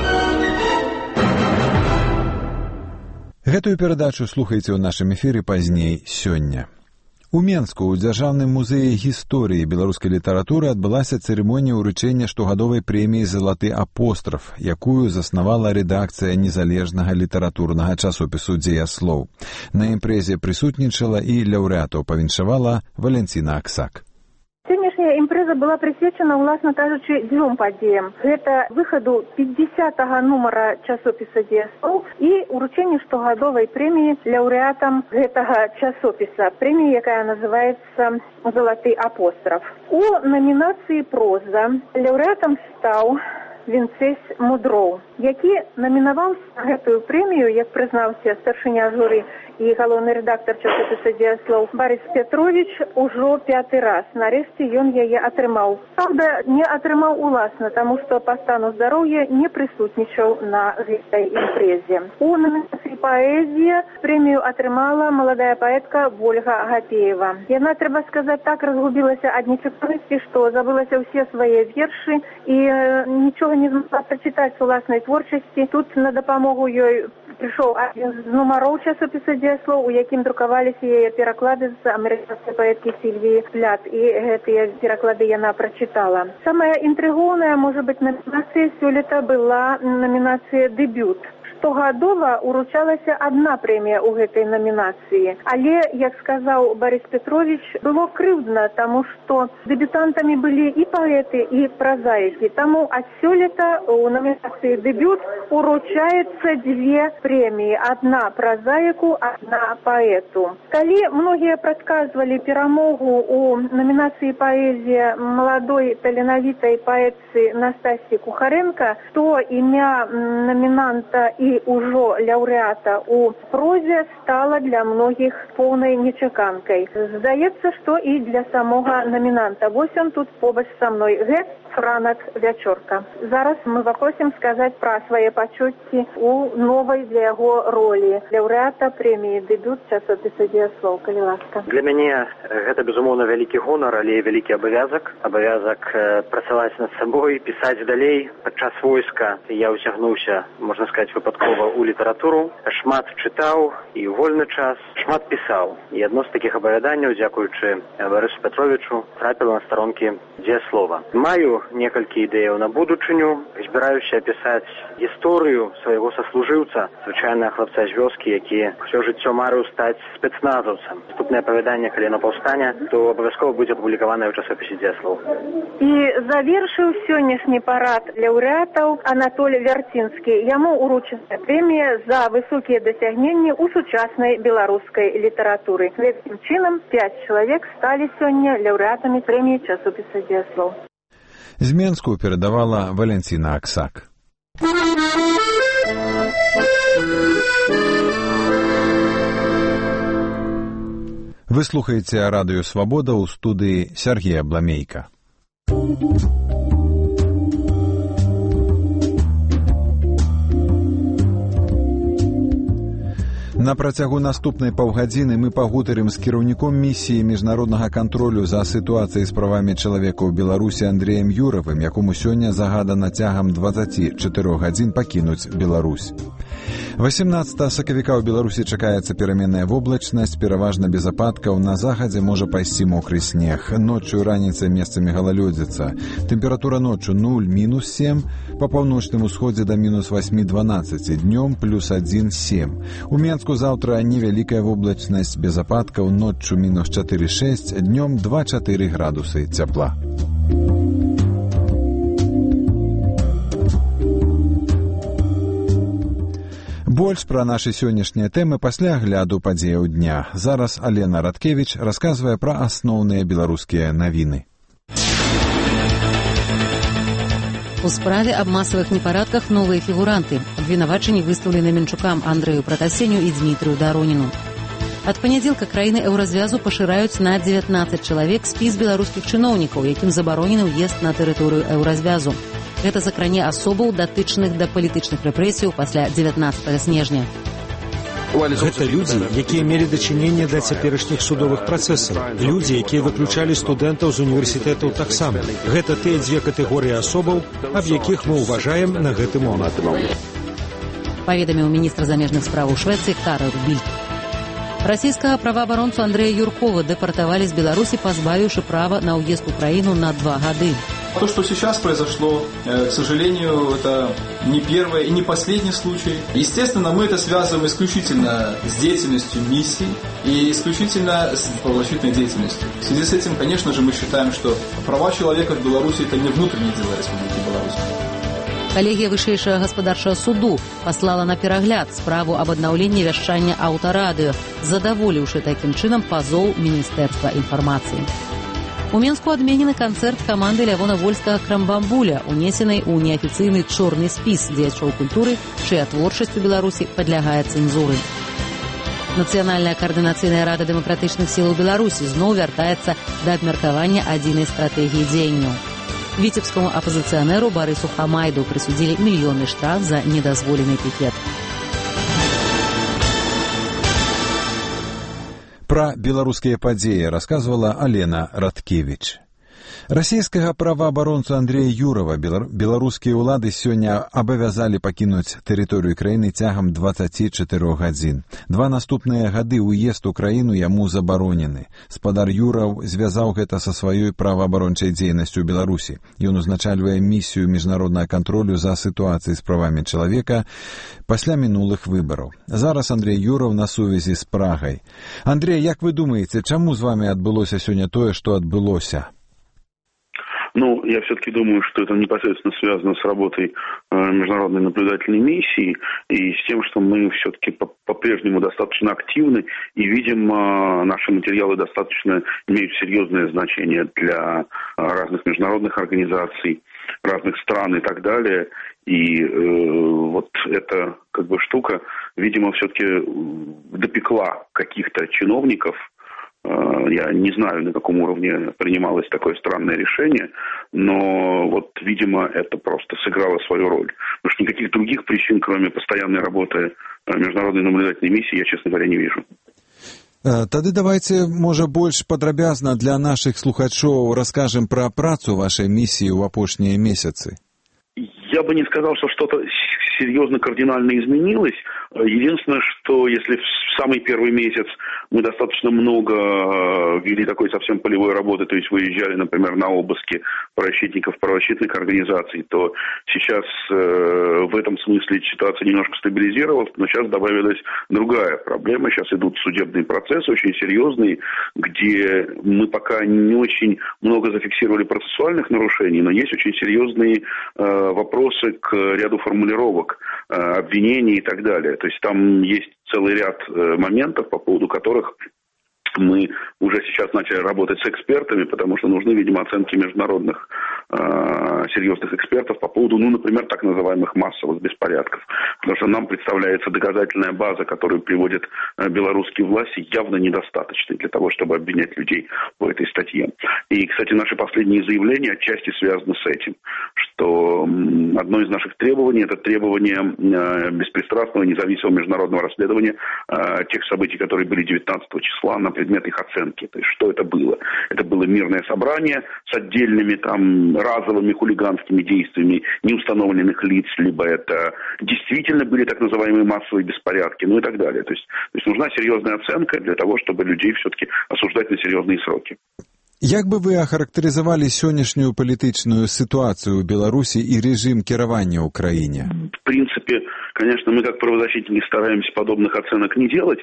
Гэтую перадачу слухайце ў нашым эфіры пазней сёння. У Менску ў Дзяржаўным музеі гісторыі беларускай літаратуры адбылася цырымонія ўручэння штогадовай прэміі «Залаты апостраф», якую заснавала рэдакцыя незалежнага літаратурнага часопісу «Дзеяслоў». На імпрэзе прысутнічала і лаўрэатаў павіншавала Валентина Аксак. Сённяшняя імпрэза была прысвечана, уласна кажучы, дзвюм падзеям. Гэта выхаду 50-го нумара часопіса «Дзеяслоў» і уручэнне штогадовай прэміі лаўрэатам гэтага часопіса. Прэмія, якая называецца «Залаты апостраф». У намінацыі проза лаўрэатам стаў Вінцэс Мудроў, які намінаваўся на гэтую прэмію, як прызнаўся старшыня журы і галоўны рэдактар часопіса «Дзеяслоў» Барыс Петрович ужо 5-й раз. Нарэшце ён яе атрымаў. Правда, не атрымаў уласна, таму што па стану здароўя не прысутнічаў на гэтай імпрэзе. У намінацыі паэзія прэмію атрымала маладая паэтка Вольга Агапеева. Яна, трэба сказаць, так разгубілася ад нечаканасці, што забылася ўсе свае вершы і нічога не змагла прачытаць уласнай творчасці. Тут на дапамогу ёй прыйшоў адзін з нумароў часопіса «Дзеяслоў», у якім друкаваліся яе пераклады з амерыканскай паэткі Сільвіі Плят, і гэтыя пераклады яна прачытала. Самая інтрыгоўная, можа быць, намінацыя сёлета была намінацыя «Дэбют». Штогадова уручалася одна прэмія ў гэтай намінацыі. Але, як сказаў Борис Петрович, было крыўдна, таму што дэбютантамі былі і паэты, і празаікі. Таму ад сёлета у намінацыі «Дэбют» уручаецца две прэміі. Адна празаіку, адна паэту. Калі многія прадказвалі перамогу у намінацыі «Паэзія» маладой таленавітай паэтцы Настасьі Кухаренко, то імя намінанта і ўжо лаўрэата у прозе стала для многіх поўнай нечаканкай. Здаецца, што і для самога намінанта. Вось он тут побач са мной. Франак Вячорка. Зараз мы попросим сказаць пра свае пачуцці у новай для яго ролі лаўрэата прэміі «Дэбют» часопіса «Дзеяслоў». Калі ласка. Для мяне гэта, безумоўна, вялікі гонар, але вялікі абавязак. Абавязак працаваць над сабой, пісаць далей. Падчас войска я ўцягнуўся, можна сказаць, выпадкова ў літаратуру. Шмат чытаў і ў вольны час, шмат пісаў. І адно з такіх абавяданняў, дзякуючы Борису Петровичу, трапіла на старонкі «Дзеяслова». Маю некалькі ідэяў на будучыню. Збіраюся пісаць гісторыю свайго саслужыўца, звычайнага хлапца з вёскі, які ўсё жыццё марыў стаць спецназаўцам. Наступнае апавяданне, калі яно паўстане, то абавязкова будзе апублікаванае ў часопісе «Дзеяслоў». І завершыў сённяшні парад лаўрэатаў Анатолій Вярцінскі. Яму уручана прэмія за высокія дасягненні ў сучаснай беларускай літаратуры. Гэтым чынам 5 чалавек сталі сёння лаўрэатамі прэміі часопіса «Дзеяслоў». З Менску перадавала Валентина Аксак. Вы слухаеце радыё «Свабода» ў студыі Сергея Бламейка. На працягу наступнай паўгадзіны мы пагутарым з кіраўніком місіі міжнароднага кантролю за сітуацыяй з правамі чалавека ў Беларусі Андрэем Юравым, якому сёння загадана цягам 24 гадзін пакінуць Беларусь. 18 сакавіка ў Беларусі чакаецца пераменная воблачнасць, пераважна без ападкаў, на захадзе можа пайсці мокры снег. Ноччу і раніцай месцамі галалёдзіца. Тэмпература ноччу 0–7, па паўночным усходзе да -8–12, днём +1–7. У Менску заўтра невялікая воблачнасць без ападкаў, ноччу -4–6, днём 2–4 градусы цяпла. Больш пра нашы сённяшнія тэмы пасля агляду падзеяў дня. Зараз Алена Радкевіч расказвае пра асноўныя беларускія навіны. У справе аб масавых непарадках новыя фігуранты. Абвінавачанні выстаўлены Менчукам Андрэю Пратасеню і Дмітрыю Дароніну. Ад панядзелка краіны еўразвязу пашыраюць на 19 чалавек спіс беларускіх чыноўнікаў, якім забаронены ўезд на тэрыторыю еўразвязу. Гэта закране асобаў, датычных да палітычных рэпрэсіяў пасля 19 снежня. Гэта людзі, якія мелі дачыненне да цяперашніх судовых працэсаў. Людзі, якія выключалі студэнтаў з універсітэтаў таксама. Гэта тыя дзве катэгорыі асобаў, аб якіх мы ўважаем на гэты момант. Паведаміў міністр замежных спраў у Швецыі Карл Більд. Расійскага праваабаронцу Андрэя Юркова дэпартавалі з Беларусі, пазбавіўшы права на ўезд у краіну на 2 гады. То, что сейчас произошло, к сожалению, это не первый и не последний случай. Естественно, мы это связываем исключительно с деятельностью миссии и исключительно с правозащитной деятельностью. В связи с этим, конечно же, мы считаем, что права человека в Беларуси – это не внутренние дела Республики Беларусь. Калегія вышэйшага гаспадарчага суду паслала на перагляд справу аб аднаўленні вяшчання аўтарадыё, задаволіўшы такім чынам пазоў Міністэрства інфармацыі. У Менску адменены канцэрт каманды Лявона Вольскага «Крамбамбуля», унесенай у неафіцыйны чорны спіс дзеячоў культуры, чыя творчасць у Беларусі падлягае цэнзуры. Нацыянальная каардынацыйная рада дэмакратычных сілаў Беларусі зноў вяртаецца да абмеркавання адзінай стратэгіі дзеянняў. Віцебскаму апазіцыянеру Барысу Хамайду прысудзілі мільённы штраф за недазволены пікет. Пра беларускія падзеі расказвала Алена Радкевіч. Расійскага праваабаронцу Андрея Юрова беларускія ўлады сёння абавязалі пакінуць тэрыторыю краіны цягам 24 гадзін. 2 наступныя гады ўезд у краіну яму забаронены. Спадар Юраў звязаў гэта са сваёй праваабарончай дзейнасцю ў Беларусі. Ён узначальвае місію міжнароднага кантролю за сітуацыяй з правамі чалавека пасля мінулых выбараў. Зараз Андрей Юраў на сувязі з Прагай. Андрей, як вы думаеце, чаму з вами адбылося сёння тое, што адбылося? Ну, я все-таки думаю, что это непосредственно связано с работой международной наблюдательной миссии и с тем, что мы все-таки по-прежнему достаточно активны и видим, наши материалы достаточно имеют серьезное значение для разных международных организаций, разных стран и так далее. И вот эта как бы штука, видимо, все-таки допекла каких-то чиновников. Я не знаю, на каком уровне принималось такое странное решение, но вот, видимо, это просто сыграло свою роль. Потому что никаких других причин, кроме постоянной работы международной наблюдательной миссии, я, честно говоря, не вижу. Тады давайте, можа, больш падрабязна для наших слухачоў раскажем про працу вашей миссии в апошнія месяцы. Я бы не сказал, что что-то серьезно кардинально изменилось. Единственное, что если в самый первый месяц мы достаточно много вели такой совсем полевой работы, то есть выезжали, например, на обыски правозащитников, правозащитных организаций, то сейчас в этом смысле ситуация немножко стабилизировалась, но сейчас добавилась другая проблема. Сейчас идут судебные процессы очень серьезные, где мы пока не очень много зафиксировали процессуальных нарушений, но есть очень серьезные вопросы к ряду формулировок, обвинений и так далее. То есть там есть целый ряд моментов, по поводу которых мы уже сейчас начали работать с экспертами, потому что нужны, видимо, оценки международных серьезных экспертов по поводу, ну, например, так называемых массовых беспорядков. Потому что нам представляется доказательная база, которую приводят белорусские власти, явно недостаточной для того, чтобы обвинять людей по этой статье. И, кстати, наши последние заявления отчасти связаны с этим, что одно из наших требований – это требование беспристрастного независимого международного расследования тех событий, которые были 19 числа, на предмет их оценки. То есть, что это было? Это было мирное собрание с отдельными там разовыми хулиганскими действиями неустановленных лиц, либо это действительно были так называемые массовые беспорядки, ну и так далее. То есть нужна серьезная оценка для того, чтобы людей все-таки осуждать на серьезные сроки. Як бы вы охарактарызавалі сённяшнюю палітычную ситуацию в Беларуси и режим кіравання ў краіне? В принципе, конечно, мы как правозащитники стараемся подобных оценок не делать,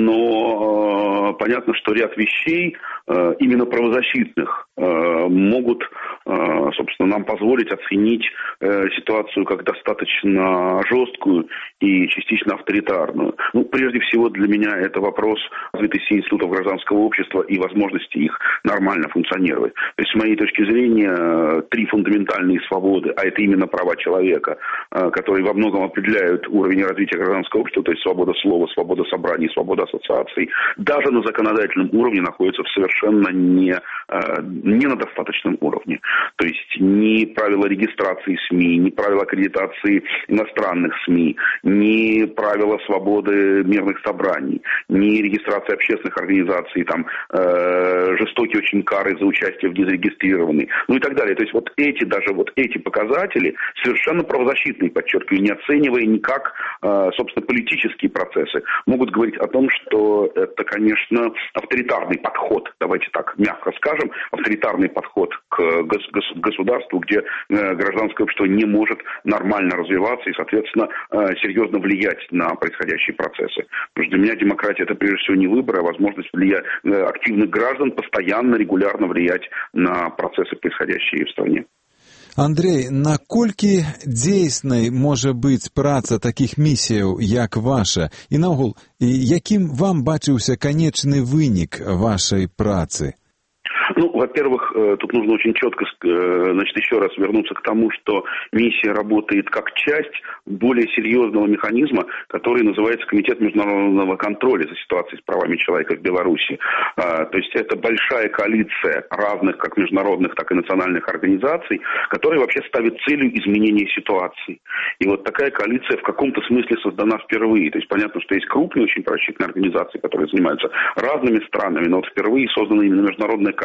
но понятно, что ряд вещей, именно правозащитных, могут, собственно, нам позволить оценить ситуацию как достаточно жесткую и частично авторитарную. Ну, прежде всего, для меня это вопрос развитости институтов гражданского общества и возможности их нормально функционировать. То есть, с моей точки зрения, 3 фундаментальные свободы, а это именно права человека, которые во многом определяют уровень развития гражданского общества, то есть свобода слова, свобода собраний, свобода ассоциаций, даже на законодательном уровне находятся в совершенно не на достаточном уровне. То есть ни правила регистрации СМИ, ни правила аккредитации иностранных СМИ, ни правила свободы мирных собраний, ни регистрации общественных организаций, там, жестокие очень кары за участие в незарегистрированной, ну и так далее. То есть вот эти показатели совершенно правозащитные, подчеркиваю, не оценивая никак, собственно, политические процессы, могут говорить о том, что это, конечно, авторитарный подход, давайте так мягко скажем, авторитарный подход к государству, где гражданское общество не может нормально развиваться и, соответственно, серьезно влиять на происходящие процессы. Потому что для меня демократия – это прежде всего не выбор, а возможность активных граждан постоянно, регулярно влиять на процессы, происходящие в стране. Андрей, наколькі дзейснай можа быць праца такіх місіяў, як ваша? І наогул, якім вам бачыўся канечны вынік вашай працы? Ну, во-первых, тут нужно очень четко, значит, еще раз вернуться к тому, что миссия работает как часть более серьезного механизма, который называется Комитет международного контроля за ситуацией с правами человека в Беларуси. То есть это большая коалиция разных, как международных, так и национальных организаций, которые вообще ставят целью изменения ситуации. И вот такая коалиция в каком-то смысле создана впервые. То есть понятно, что есть крупные, очень правозащитные организации, которые занимаются разными странами, но вот впервые создана именно международная коалиция,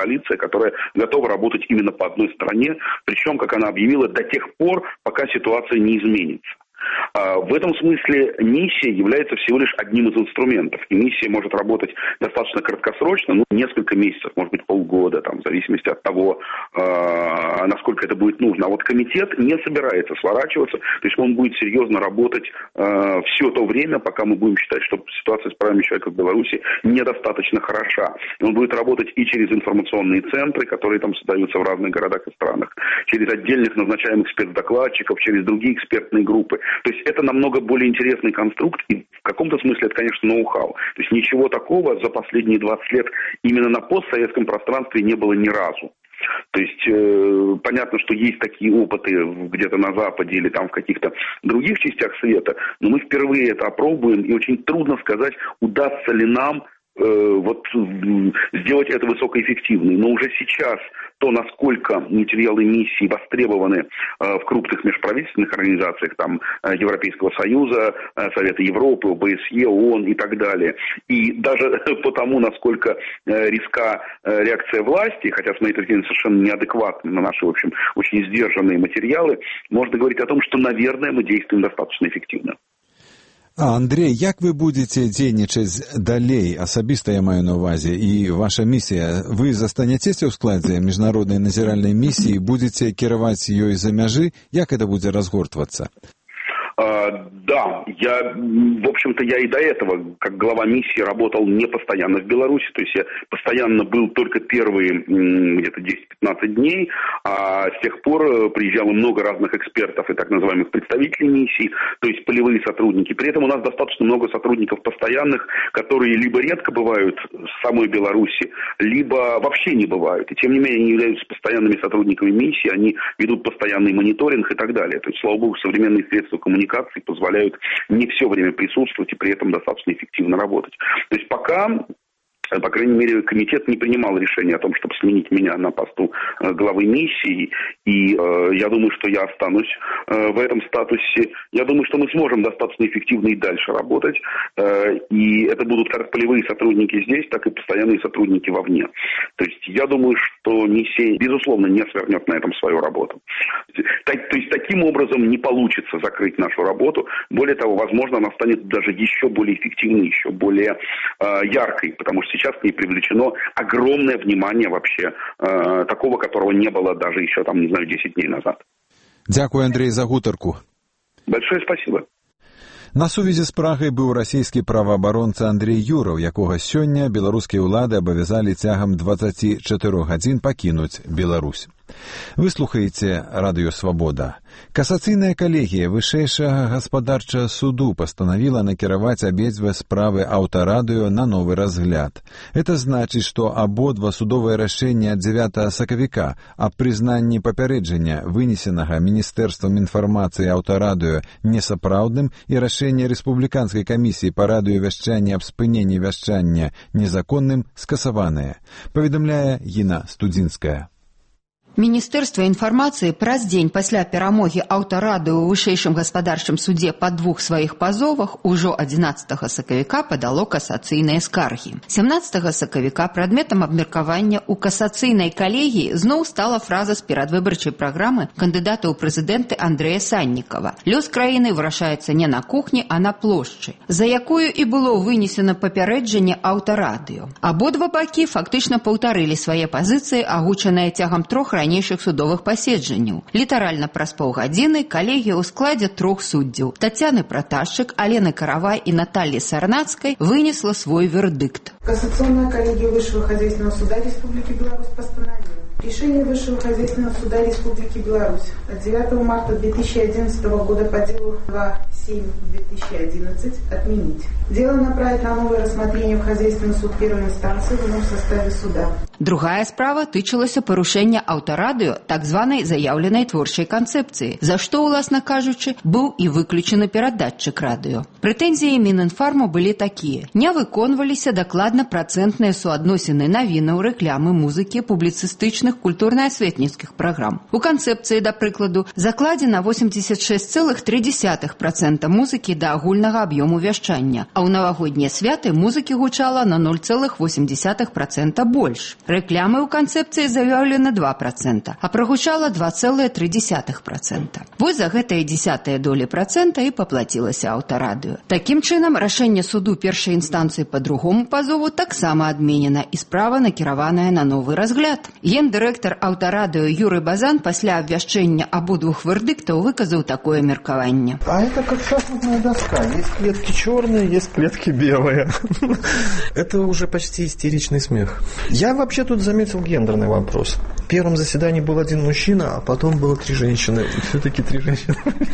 коалиция, которая готова работать именно по одной стороне, причем, как она объявила, до тех пор, пока ситуация не изменится. В этом смысле миссия является всего лишь одним из инструментов. И миссия может работать достаточно краткосрочно, несколько месяцев, может быть, полгода, в зависимости от того, насколько это будет нужно. А вот комитет не собирается сворачиваться, то есть он будет серьезно работать все то время, пока мы будем считать, что ситуация с правами человека в Беларуси недостаточно хороша. И он будет работать и через информационные центры, которые там создаются в разных городах и странах, через отдельных назначаемых спецдокладчиков, через другие экспертные группы. То есть это намного более интересный конструкт, и в каком-то смысле это, конечно, ноу-хау. То есть ничего такого за последние 20 лет именно на постсоветском пространстве не было ни разу. То есть понятно, что есть такие опыты где-то на Западе или там в каких-то других частях света, но мы впервые это опробуем, и очень трудно сказать, удастся ли нам сделать это высокоэффективно. Но уже сейчас то, насколько материалы миссии востребованы в крупных межправительственных организациях, там Европейского Союза, Совета Европы, ОБСЕ, ООН и так далее. И даже по тому, насколько резка реакция власти, хотя, с моей точки зрения, совершенно неадекватна на наши, в общем, очень сдержанные материалы, можно говорить о том, что, наверное, мы действуем достаточно эффективно. Андрей, як вы будете дзейнічаць далей, асабіста я маю на увазе, і ваша місія, вы застанецеся ў складзе міжнароднай назіральнай місіі, будете кіраваць ёй за мяжы, як это будзе разгортвацца? Да, в общем-то, я и до этого, как глава миссии, работал не постоянно в Беларуси, то есть я постоянно был только первые где-то 10-15 дней, а с тех пор приезжало много разных экспертов и так называемых представителей миссии, то есть полевые сотрудники. При этом у нас достаточно много сотрудников постоянных, которые либо редко бывают в самой Беларуси, либо вообще не бывают. И тем не менее они являются постоянными сотрудниками миссии, они ведут постоянный мониторинг и так далее. То есть, слава богу, современные средства коммуникации позволяют не все время присутствовать и при этом достаточно эффективно работать. То есть пока, по крайней мере, комитет не принимал решение о том, чтобы сменить меня на посту главы миссии, и я думаю, что я останусь в этом статусе. Я думаю, что мы сможем достаточно эффективно и дальше работать, и это будут как полевые сотрудники здесь, так и постоянные сотрудники вовне. То есть я думаю, что миссия, безусловно, не свернет на этом свою работу. То есть таким образом не получится закрыть нашу работу. Более того, возможно, она станет даже еще более эффективной, еще более яркой, потому что сейчас к ней привлечено огромное внимание вообще, такого, которого не было даже еще, 10 дней назад. Дякую, Андрей, за гутарку. Большое спасибо. На сувязі з Прагай быў расійскі праваабаронца Андрей Юраў, якога сёння беларускія ўлады абавязалі цягам 24 гадзін пакінуць Беларусь. Вы слухаеце Радыё Свабода. Касацыйная калегія Вышэйшага гаспадарчага суду пастанавіла накіраваць абедзве справы аўтарадыё на новы разгляд. Это значыць, што абодва судовыя рашэнні ад 9 сакавіка аб прызнанні папярэджання, вынесенага Міністэрствам інфармацыі аўтарадыё несапраўдным, і рашэнне Рэспубліканскай камісіі па радыёвяшчанні аб спыненні вяшчання незаконным скасаванае, паведамляе Гіна Студзінская. Міністэрства інфармацыі праз дзень пасля перамогі аўтарадыё ў вышэйшым гаспадарчым судзе па двух сваіх пазовах ужо 11 сакавіка падало касацыйныя скаргі. 17 сакавіка прадметам абмеркавання ў касацыйнай калегіі зноў стала фраза з перадвыбарчай праграмы кандыдата ў прэзідэнты Андрэя Саннікава. Лёс краіны вырашаецца не на кухні, а на плошчы, за якую і было вынесена папярэджанне аўтарадыё. Абодва бакі фактычна паўтарылі свае пазіцыі, агучаныя цягам трох ранейшых судовых паседжанняў. Літаральна праз паўгадзіны калегія ў складзе 3 суддзяў Тацяны Праташчык, Алены Каравай и Натальи Сарнацкой вынесла свой вердикт. Кассационная коллегия Высшего хозяйственного суда Республики Беларусь постановила. Решение Высшего хозяйственного суда Республики Беларусь от 9 марта 2011 года по делу 2.7.2011 отменить. Дело направить на новое рассмотрение в хозяйственный суд первой инстанции в ином составе суда. Другая справа тычылася парушэння аўтарадыё так званай заяўленай творчай канцэпцыі, за што, уласна кажучы, быў і выключаны перадатчык радыё. Прэтэнзіі Мінінфарму былі такія. Не выконваліся дакладна працэнтныя суадносіны навінаў, рэклямы, музыкі, публіцыстычных, культурна-асветніцкіх праграм. У канцэпцыі, да прыкладу, закладзена 86,3% музыкі да агульнага аб'ёму вяшчання, а ў навагоднія святы музыкі гучала на 0,8% больш. Рэклямы ў канцэпцыі заяўлена 2%, а прагучала 2,3%. Вось за гэтыя 0,1% і паплацілася аўтарадыё. Такім чынам, рашэнне суду першай інстанцыі па другому пазову таксама адменена і справа накіраваная на новы разгляд. Гендырэктар аўтарадыё Юрый Базан пасля абвяшчэння абодвух вердыктаў выказаў такое меркаванне. А это как шахматная доска. Есть клетки черные, есть клетки белые. Это уже почти истеричный смех. Я вообще тут заметил гендерный вопрос. В первом заседании был один мужчина, а потом было 3 женщины. Все-таки 3 женщины.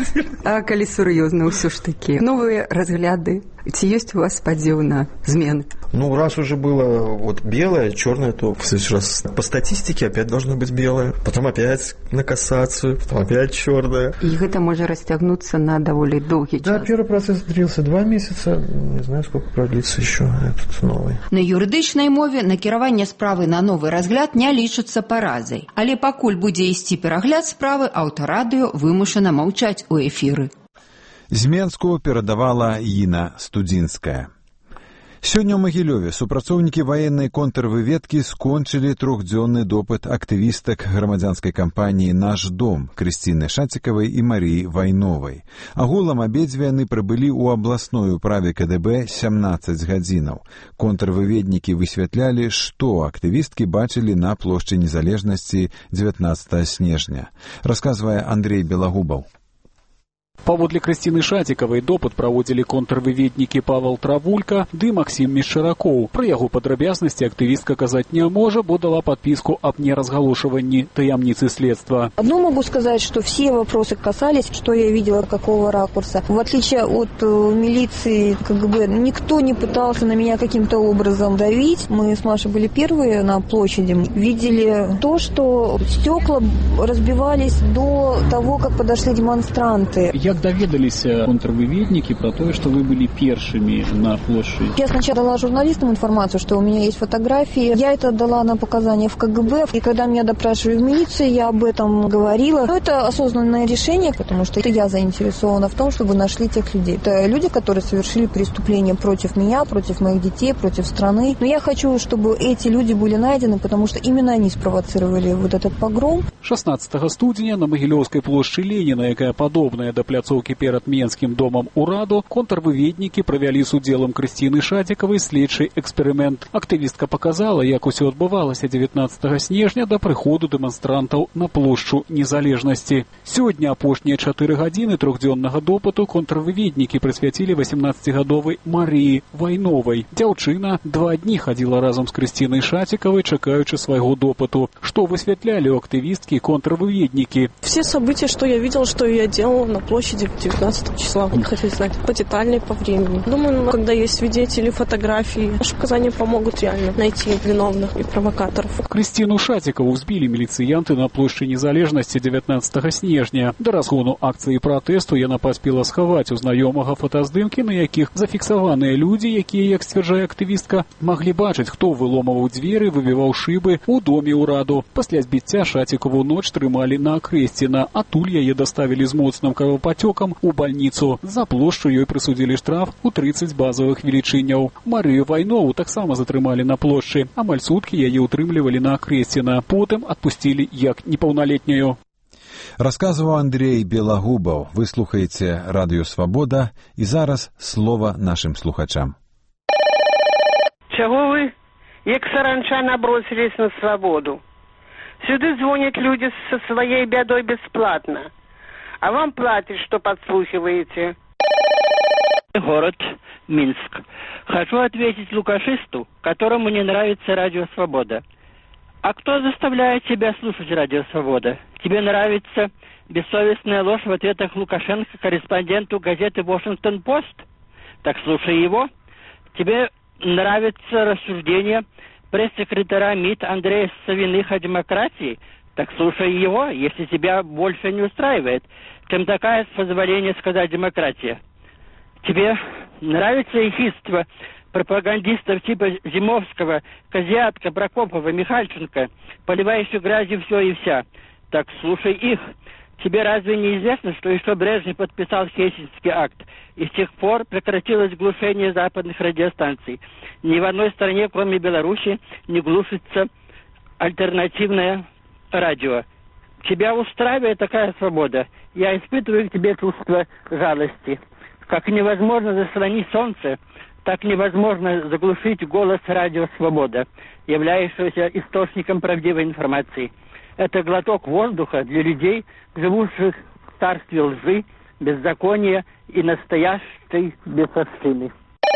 А калі сур'ёзна ўсё ж таки, новые разгляды, ці ёсць у вас спадзеў на змены? Ну, раз уже было вот белое, черное, то в следующий раз по статистике опять должно быть белое, потом опять на кассацию, потом опять черное. И это может растягнуться на довольно долгий час. Да, первый процесс длился 2 месяца, не знаю, сколько продлится еще этот новый. На юрыдычнай мове накіраванне справы на новы разгляд не лічыцца паразай, але пакуль будзе ісці перагляд справы, аўтарадыё вымушана маўчаць у эфіры. З Менску перадавала Іна Студзінская. Сёння ў Магілёве супрацоўнікі ваеннай контрвыведкі скончылі 3-дзённы допыт актывістак грамадзянскай кампаніі «Наш дом» Крысціны Шацікавай і Марыі Вайновай. Агулам абедзве яны прыбылі ў абласной управе КДБ 17 гадзінаў. Контрвыведнікі высвятлялі, што актывісткі бачылі на плошчы Незалежнасці 19 снежня. Расказвае Андрей Белагубаў. Паводле Крысціны Шацікавай допыт праводзілі контрвыведнікі Павел Травулька ды Максим Мешчаракоў. Пра яго падрабязнасці актывістка казаць не можа, бо дала подписку об неразголошивании таямницы следства. Одно могу сказать, что все вопросы касались, что я видела, какого ракурса. В отличие от милиции, КГБ, никто не пытался на меня каким-то образом давить. Мы с Машей были первые на площади. Видели то, что стекла разбивались до того, как подошли демонстранты. Як даведаліся контрвыведнікі про то, что вы были первыми на площади? Я сначала дала журналистам информацию, что у меня есть фотографии. Я это дала на показания в КГБ. И когда меня допрашивали в милиции, я об этом говорила. Но это осознанное решение, потому что это я заинтересована в том, чтобы нашли тех людей. Это люди, которые совершили преступления против меня, против моих детей, против страны. Но я хочу, чтобы эти люди были найдены, потому что именно они спровоцировали вот этот погром. 16 студня на Магілёўскай плошчы Леніна, якая падобная да пляцоўкі перад Менскім домам ураду, контрвыведнікі правялі з удзелам Крысціны Шацікавай следчы эксперымент. Актывістка показала, як усё адбывалася 19 снежня да прыходу дэманстрантаў на плошчу Незалежнасці. Сёння апошнія 4 гадзіны 3-дзённага допыту контрвыведнікі прысвяцілі 18-гадовай Марыі Вайновай. Дзяўчына 2 дні хадзіла разам з Крысцінай Шацікавай, чакаючы свайго допыту. Што высвятлялі у актывісткі контрвыведнікі? Все события, что я видела, что я делала на площади 19 числа. Хотели знать подетально и по времени. Думаю, когда есть свидетели, фотографии, наши показания помогут реально найти виновных и провокаторов. Крысціну Шацікаву збілі міліцыянты на плошчы Незалежнасці 19 снежня. Да разгону акцыі пратэсту яна паспела схаваць у знаёмага фотаздымкі, на якіх зафіксаваныя людзі, якія, як сцвярджае актывістка, маглі бачыць, хто выломаваў дзверы, выбіваў шыбы ў доме ўраду. Пасля збіцця Шацікаву ноч трымалі на Акрэсціна, адтуль яе даставілі з моцным кровапацёкам у бальніцу. За плошчу ёй прысудзілі штраф у 30 базавых велічыняў. Марыю Вайнову таксама затрымалі на плошчы. Амаль суткі яе ўтрымлівалі на Акрэсціна. Потым адпусцілі як непаўналетнюю. Расказваў Андрей Белагубаў. Вы слухаеце Радыё Свабода, і зараз слова нашим слухачам. Чаго вы, як саранча, набросились на свободу? Сюды звонят люди со своей бедой бесплатно. А вам платят, что подслухиваете. Город Минск. Хочу ответить лукашисту, которому не нравится Радио Свобода. А кто заставляет тебя слушать Радио Свобода? Тебе нравится бессовестная ложь в ответах Лукашенко корреспонденту газеты «Вашингтон-Пост»? Так слушай его. Тебе нравится рассуждение пресс-секретаря МИД Андрея Савиных о демократии? Так слушай его, если тебя больше не устраивает, чем такая, с позволения сказать, демократия. Тебе нравится ехидство пропагандистов типа Зимовского, Козиатка, Прокопова, Михальченко, поливающих грязью все и вся? Так слушай их. Тебе разве не известно, что еще Брежнев подписал Хельсинский акт, и с тех пор прекратилось глушение западных радиостанций? Ни в одной стране, кроме Беларуси, не глушится альтернативное радио. Тебя устраивает такая свобода? Я испытываю к тебе чувство жалости. Как невозможно заслонить солнце, так невозможно заглушить голос радио «Свобода», являющегося источником правдивой информации. Это глоток воздуха для людей, живущих в царстве лжи, беззакония и настоящей бесовщины.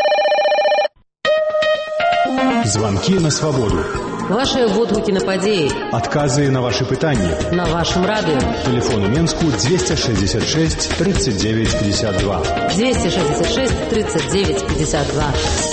Звонки на свободу. Ваши водгуки на подеи. Отказы на ваши пытания. На вашем радио. Телефон у Менску 266 39 52. 266 39 52.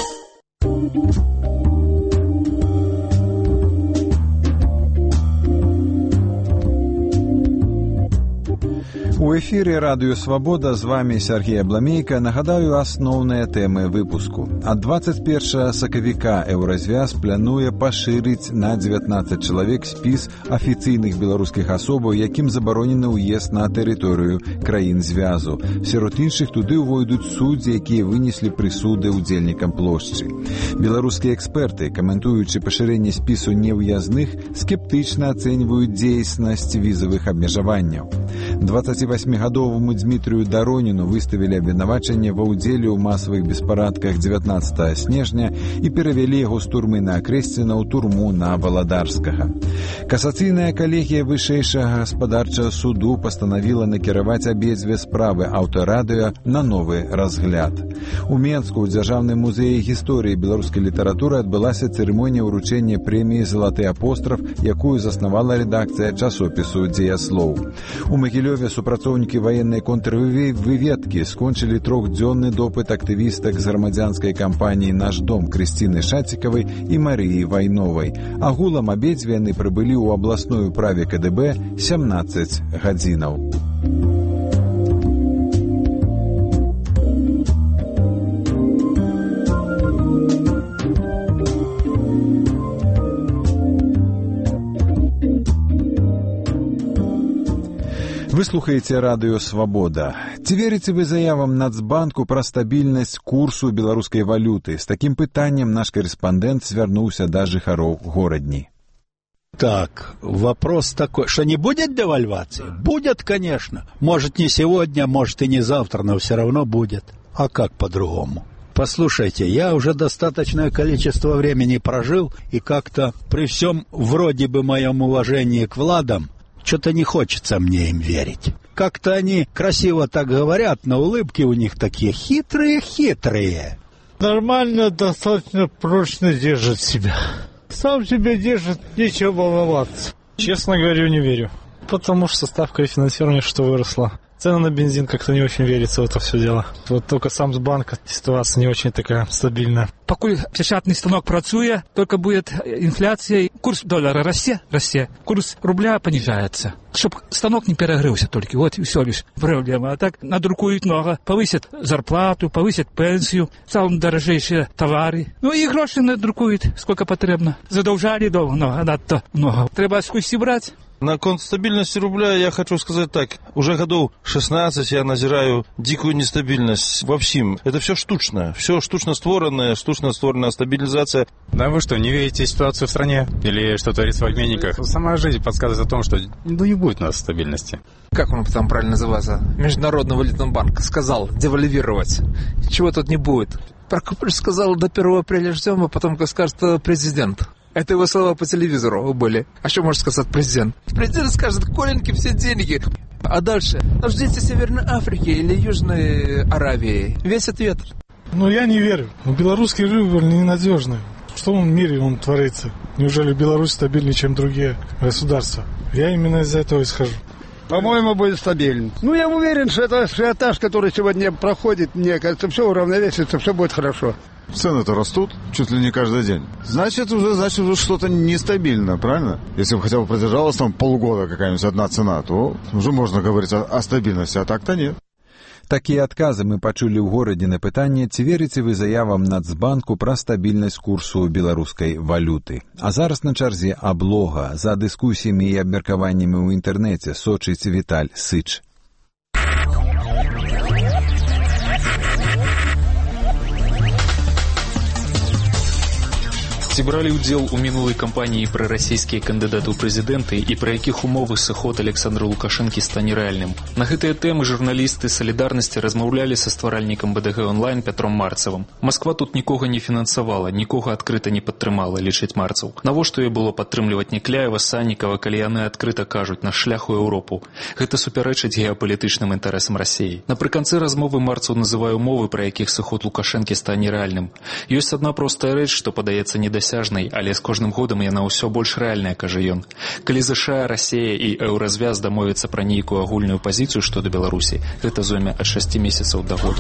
У эфірі Радіо Свобода з вами Сергій Бламейка. Нагадаю асноўныя тэмы выпуску. Ад 21 сакавіка Еўразвяз плануе пашырыць на 19 чалавек спіс афіцыйных беларускіх асобаў, якім забаронены ўезд на тэрыторыю краін звязу. Сярод іншых туды ўвойдуць суддзі, якія вынеслі прысуды ўдзельнікам плошчы. Беларускія эксперты, каментуючы пашырэнне спісу неўязных, скептычна ацэньваюць дзейснасць візавых абмежаванняў. 28-гадоваму Дмітрыю Дароніну выставілі абвінавачанне ва ўдзеле ў масавых беспарадках 19 снежня і перавялі яго з турмы на Акрэсціна ў турму на Валадарскага. Касацыйная калегія вышэйшага гаспадарчага суду пастанавіла накіраваць абедзве справы аўтарадыё на новы разгляд. У Менску ў Дзяржаўным музеі гісторыі беларускай літаратуры адбылася цырымонія ўручэння прэміі «Залаты апостраф», якую заснавала рэдакцыя часопісу «Дзеяслоў». У Магілёве супрацоўнікі ваеннай контрвыведкі скончылі 3-дзённы допыт актывістак з грамадзянскай кампаніі «Наш дом» Крысціны Шацікавай і Марыі Вайновай. Агулам абедзве яны прыбылі ў абласной управе КДБ 17 гадзінаў. Вы слухаеце радыё «Свабода». Ці верыце вы заявам Нацбанку пра стабільнасць курсу беларускай валюты? З такім пытаннем наш корэспандэнт звярнуўся да жыхароў горадні. Так, вопрос такой, что не будет девальвации? Будет, конечно. Может, не сегодня, может, и не завтра, но все равно будет. А как по-другому? Послушайте, я уже достаточное количество времени прожил, и как-то при всем вроде бы моем уважении к владам, что-то не хочется мне им верить. Как-то они красиво так говорят, но улыбки у них такие хитрые-хитрые. Нормально, достаточно прочно держит себя. Сам себя держит, нечего волноваться. Честно говорю, не верю. Потому что ставка финансирования что выросла. Цены на бензин как-то не очень верится в это все дело. Вот только сам с банка ситуация не очень такая стабильная. Покуль печатный станок працуе, только будет инфляция, курс доллара расте, курс рубля понижается. Чтоб станок не перегрылся только, вот и все лишь проблема. А так надрукуют много, повысят зарплату, повысят пенсию, самые дорожайшие товары. Ну и гроши надрукуют, сколько потребно. Задолжали много, надо много. Треба с кусти брать. На конт стабильности рубля я хочу сказать так. Уже годов 16 я назираю дикую нестабильность во всем. Это все штучное. Все штучно створенная стабилизация. Да вы что, не видите ситуацию в стране? Или что творится в обменниках? Сама жизнь подсказывает о том, что не будет у нас стабильности. Как он там правильно называется? Международный валютный банк сказал девальвировать. Чего тут не будет. Прокопьевич сказал, до 1 апреля ждем, а потом, как скажет президент. Это его слова по телевизору были. А что может сказать президент? Президент скажет, Коленьке все деньги. А дальше? Ждите Северной Африки или Южной Аравии. Весь ответ. Ну, я не верю. Белорусский рубль ненадежный. Что в мире он творится? Неужели Беларусь стабильнее, чем другие государства? Я именно из-за этого исхожу. По-моему, будет стабильно. Ну, я уверен, что это ажиотаж, который сегодня проходит, мне кажется, все уравновесится, все будет хорошо. Цены-то растут чуть ли не каждый день. Значит, уже что-то нестабильно, правильно? Если бы хотя бы продержалась там полгода какая-нибудь одна цена, то уже можно говорить о стабильности, а так-то нет. Такія адказы мы пачулі ў горадзе на пытанне, ці верыце вы заявам Нацбанку пра стабільнасць курсу беларускай валюты. А зараз на чарзе аблога. За дыскусіямі і абмеркаваннямі ў інтэрнэце сочыць Віталь Сыч. Ці бралі ўдзел у мінулай кампаніі пра расійскія кандыдаты ў прэзідэнты і пра якіх умовах сыход Александра Лукашэнкі стане рэальным? На гэтыя тэмы журналісты «Салідарнасці» размаўлялі са стваральнікам БДГ онлайн Пятром Марцевым. Масква тут нікога не фінансавала, нікога адкрыта не падтрымала, лічыць Марцев. Навошта ёй было падтрымліваць Некляева, Саннікава, калі яны адкрыта кажуць наш шлях у Еўропу? Гэта супярэчыць геапалітычным інтарэсам Расіі. Напрыканцы размовы Марцев называе умовы, пра якіх сыход Лукашэнкі стане рэальным. Ёсць адна простая рэч, што падаецца недасяжнай, але з кожным годам яна ўсё больш рэальная, кажа ён. Калі ЗША, Расія і Еўразвяз дамовяцца пра нейкую агульную пазіцыю што да Беларусі, гэта зойме ад 6 месяцаў да году.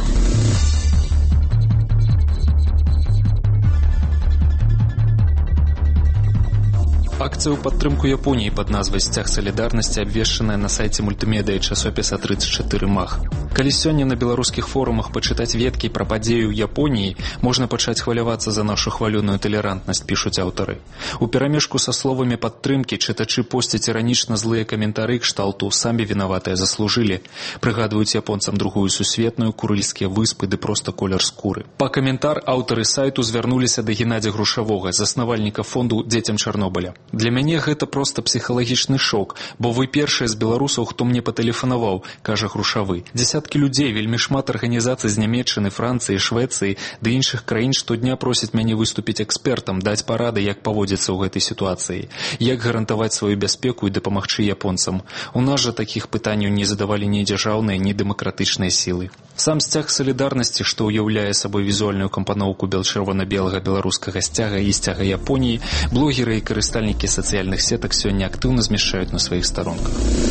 Акцыя ў падтрымку Японіі пад назвай «Сцяг салідарнасці» абвешчаная на сайце мультымедыа часопіса 34 мах. Калі сёння на беларускіх форумах пачытаць ведкі пра падзею ў Японіі, можна пачаць хвалявацца за нашу хвалёную талерантнасць, пішуць аўтары. У перамешку са словамі падтрымкі чытачы посцяць іранічна злыя каментары кшталту «самі вінаватыя заслужылі», прыгадваюць японцам другую сусветную, Курыльскія выспы ды проста колер скуры. Па каментар аўтары сайту звярнуліся да Геннадзя Грушавога, заснавальніка фонду «Дзецям Чарнобыля». Для мяне гэта проста псіхалагічны шок, бо вы першыя з беларусаў, хто мне патэлефанаваў, кажа Грушавы. Дзясяткі людзей, вельмі шмат арганізацый з Нямецчыны, Францыі, Швецыі ды іншых краін штодня просяць мяне выступіць экспертам, даць парады, як паводзіцца ў гэтай сітуацыі, як гарантаваць сваю бяспеку і дапамагчы японцам. У нас жа такіх пытанняў не задавалі ні дзяржаўныя, ні дэмакратычныя сілы. Сам сцяг салідарнасці, што ўяўляе сабой візуальную кампаноўку чырвона-белага беларускага сцяга і сцяга Японіі, блогеры і карыстальнікі сацыяльных сетак сёння актыўна змяшчаюць на сваіх старонках.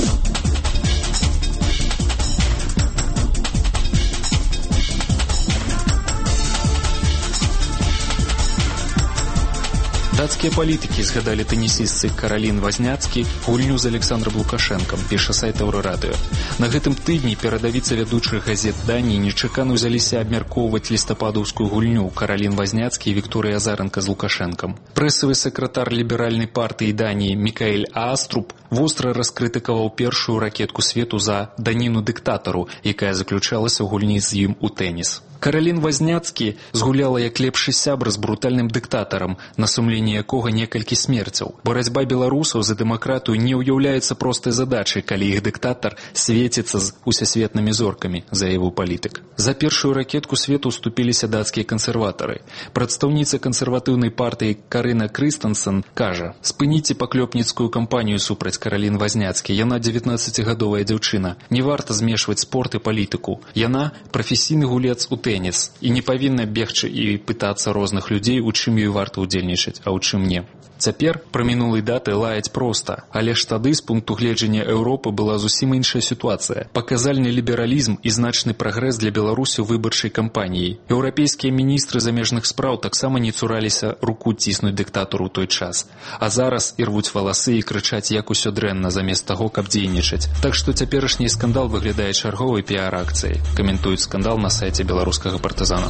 Дацкія палітыкі згадалі тэнісістцы Каралін Вазняцкі гульню з Александром Лукашэнкам, піша сайт Еўрарадыё. На гэтым тыдні перадавіца вядучых газет Даніі нечакана ўзяліся абмяркоўваць лістападаўскую гульню Каралін Вазняцкі і Вікторыя Азаренка з Лукашэнкам. Прэсавы сакратар ліберальнай партыі Даніі Мікаэль Aastруп востра раскрытыкаваў першую ракетку свету за даніну дыктатару, якая заключалася ў гульні з ім у тэніс. Каралін Вазняцкі згуляла як лепшы сябр з брутальным дыктатарам, на сумленні якога некалькі смерцяў. Барацьба беларусаў за дэмакратыю не ўяўляецца простай задачай, калі іх дыктатар свеціцца з усесветнымі зоркамі, заявіў палітык. За першую ракетку свету уступіліся дацкія кансерватары. Прадстаўніца кансерватыўнай партыі Карына Крыстенсен кажа: «Спыніце паклёпніцкую кампанію супраць Каралін Вазняцкі. Яна 19-гадовая дзяўчына. Не варта змешваць спорт і палітыку. Яна прафесійны гулец у тэніс і не павінна бегчы і пытацца розных людзей, у чым ёй варта ўдзельнічаць, а ў чым не». Цяпер пра мінулай даты лаяць проста, але ж тады з пункту гледжання Еўропы была зусім іншая сітуацыя. Паказальны лібералізм і значны прагрэс для Беларусі ў выбарчай кампаніі. Еўрапейскія міністры замежных спраў таксама не цураліся руку ціснуць дыктатуру ў той час. А зараз і рвуць валасы і крычаць, як усё дрэнна, замест таго, каб дзейнічаць. Так што цяперашні скандал выглядае чарговай піар-акцыяй. Каментуюць скандал на сайце беларускага партызана.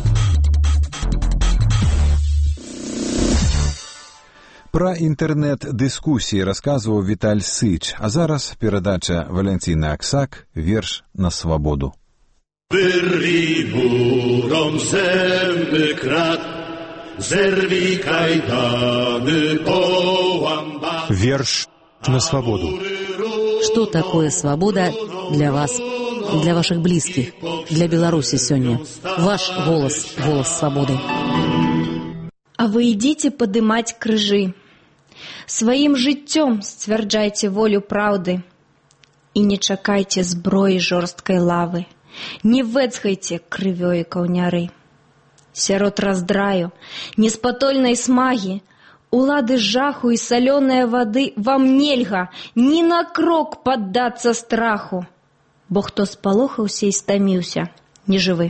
Пра інтэрнэт-дыскусіі расказваў Віталь Сыч, а зараз перадача Валянціны Аксак «Верш на свабоду». Wyrwij burom zęby krat, zerwij kajdany, połam bat. Верш на свободу. Что такое свобода для вас, для ваших близких, для Беларуси сегодня? Ваш голос, голос свободы. А вы идите подымать крыжи. Своим жыццём сцвярджайце волю праўды і не чакайце зброі жорсткай лавы. Не вэцгайце крывёй каўняры. Сярод раздраю, неспатольнай смагі, улады жаху і салёныя вады вам нельга ні на крок паддацца страху, бо хто спалохаўся і стаміўся, не жывы.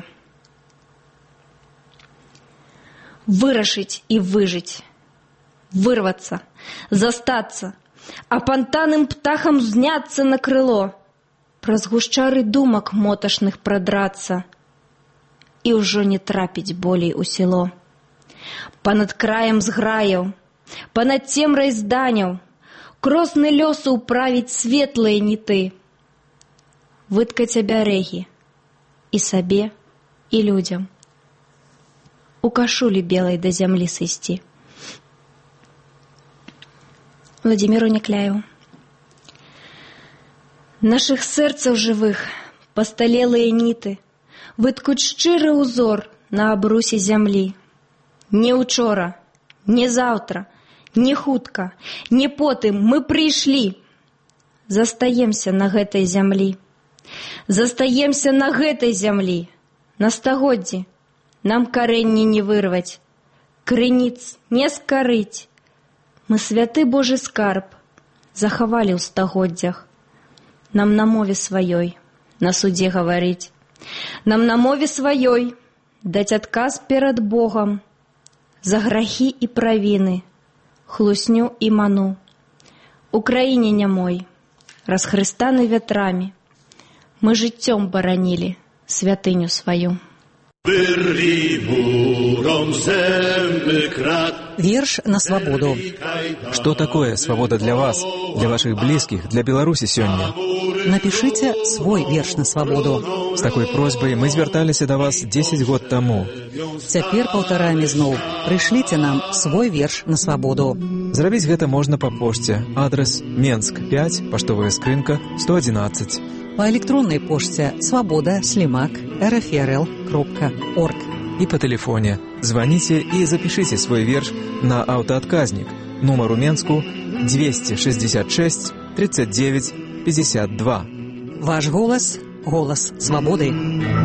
Вырашыць і выжыць, вырвацца, застацца, апантаным птахам зняцца на крыло, праз гушчары думак моташных прадрацца і ўжо не трапіць болей у село. Панад краем зграяў, панад цемрай зданяў, кросны лёсу ўправіць светлыя ніты, выткаць абярэгі і сабе, і людзям, у кашулі белай да зямлі сысці. Владимиру Некляеву. Наших сэрцаў жывых пасталелыя ніты выткуць шчыры ўзор на абрусе зямлі. Не учора, не заўтра, не хутка, не потым мы прыйшлі. Застаемся на гэтай зямлі. Застаемся на гэтай зямлі. На стагоддзі нам карэнні не вырваць, крыніц не скарыць. Мы святы Божы скарб захавалі ў стагоддзях. Нам на мове сваёй на судзе гаварыць. Нам на мове сваёй даць адказ перад Богам за грахі і правіны, хлусню і ману. Украіне нямой, расхрыстаны вятрамі, мы жыццём баранілі святыню сваю. Верш на свободу. Что такое свобода для вас, для ваших близких, для Беларуси сегодня? Напишите свой верш на свободу. С такой просьбой мы звярталіся до вас 10 год тому. Цяпер паўтараем зноў. Прышліце нам свой верш на свободу. Зрабіць гэта можна па пошце. Адрес Менск 5, паштовая скрынка 111. По электронной почте svoboda@rfrl.org. И по телефоне. Звоните и запишите свой верш на автоотказник. Номер у Менску 266 39 52. Ваш голос – голос свободы.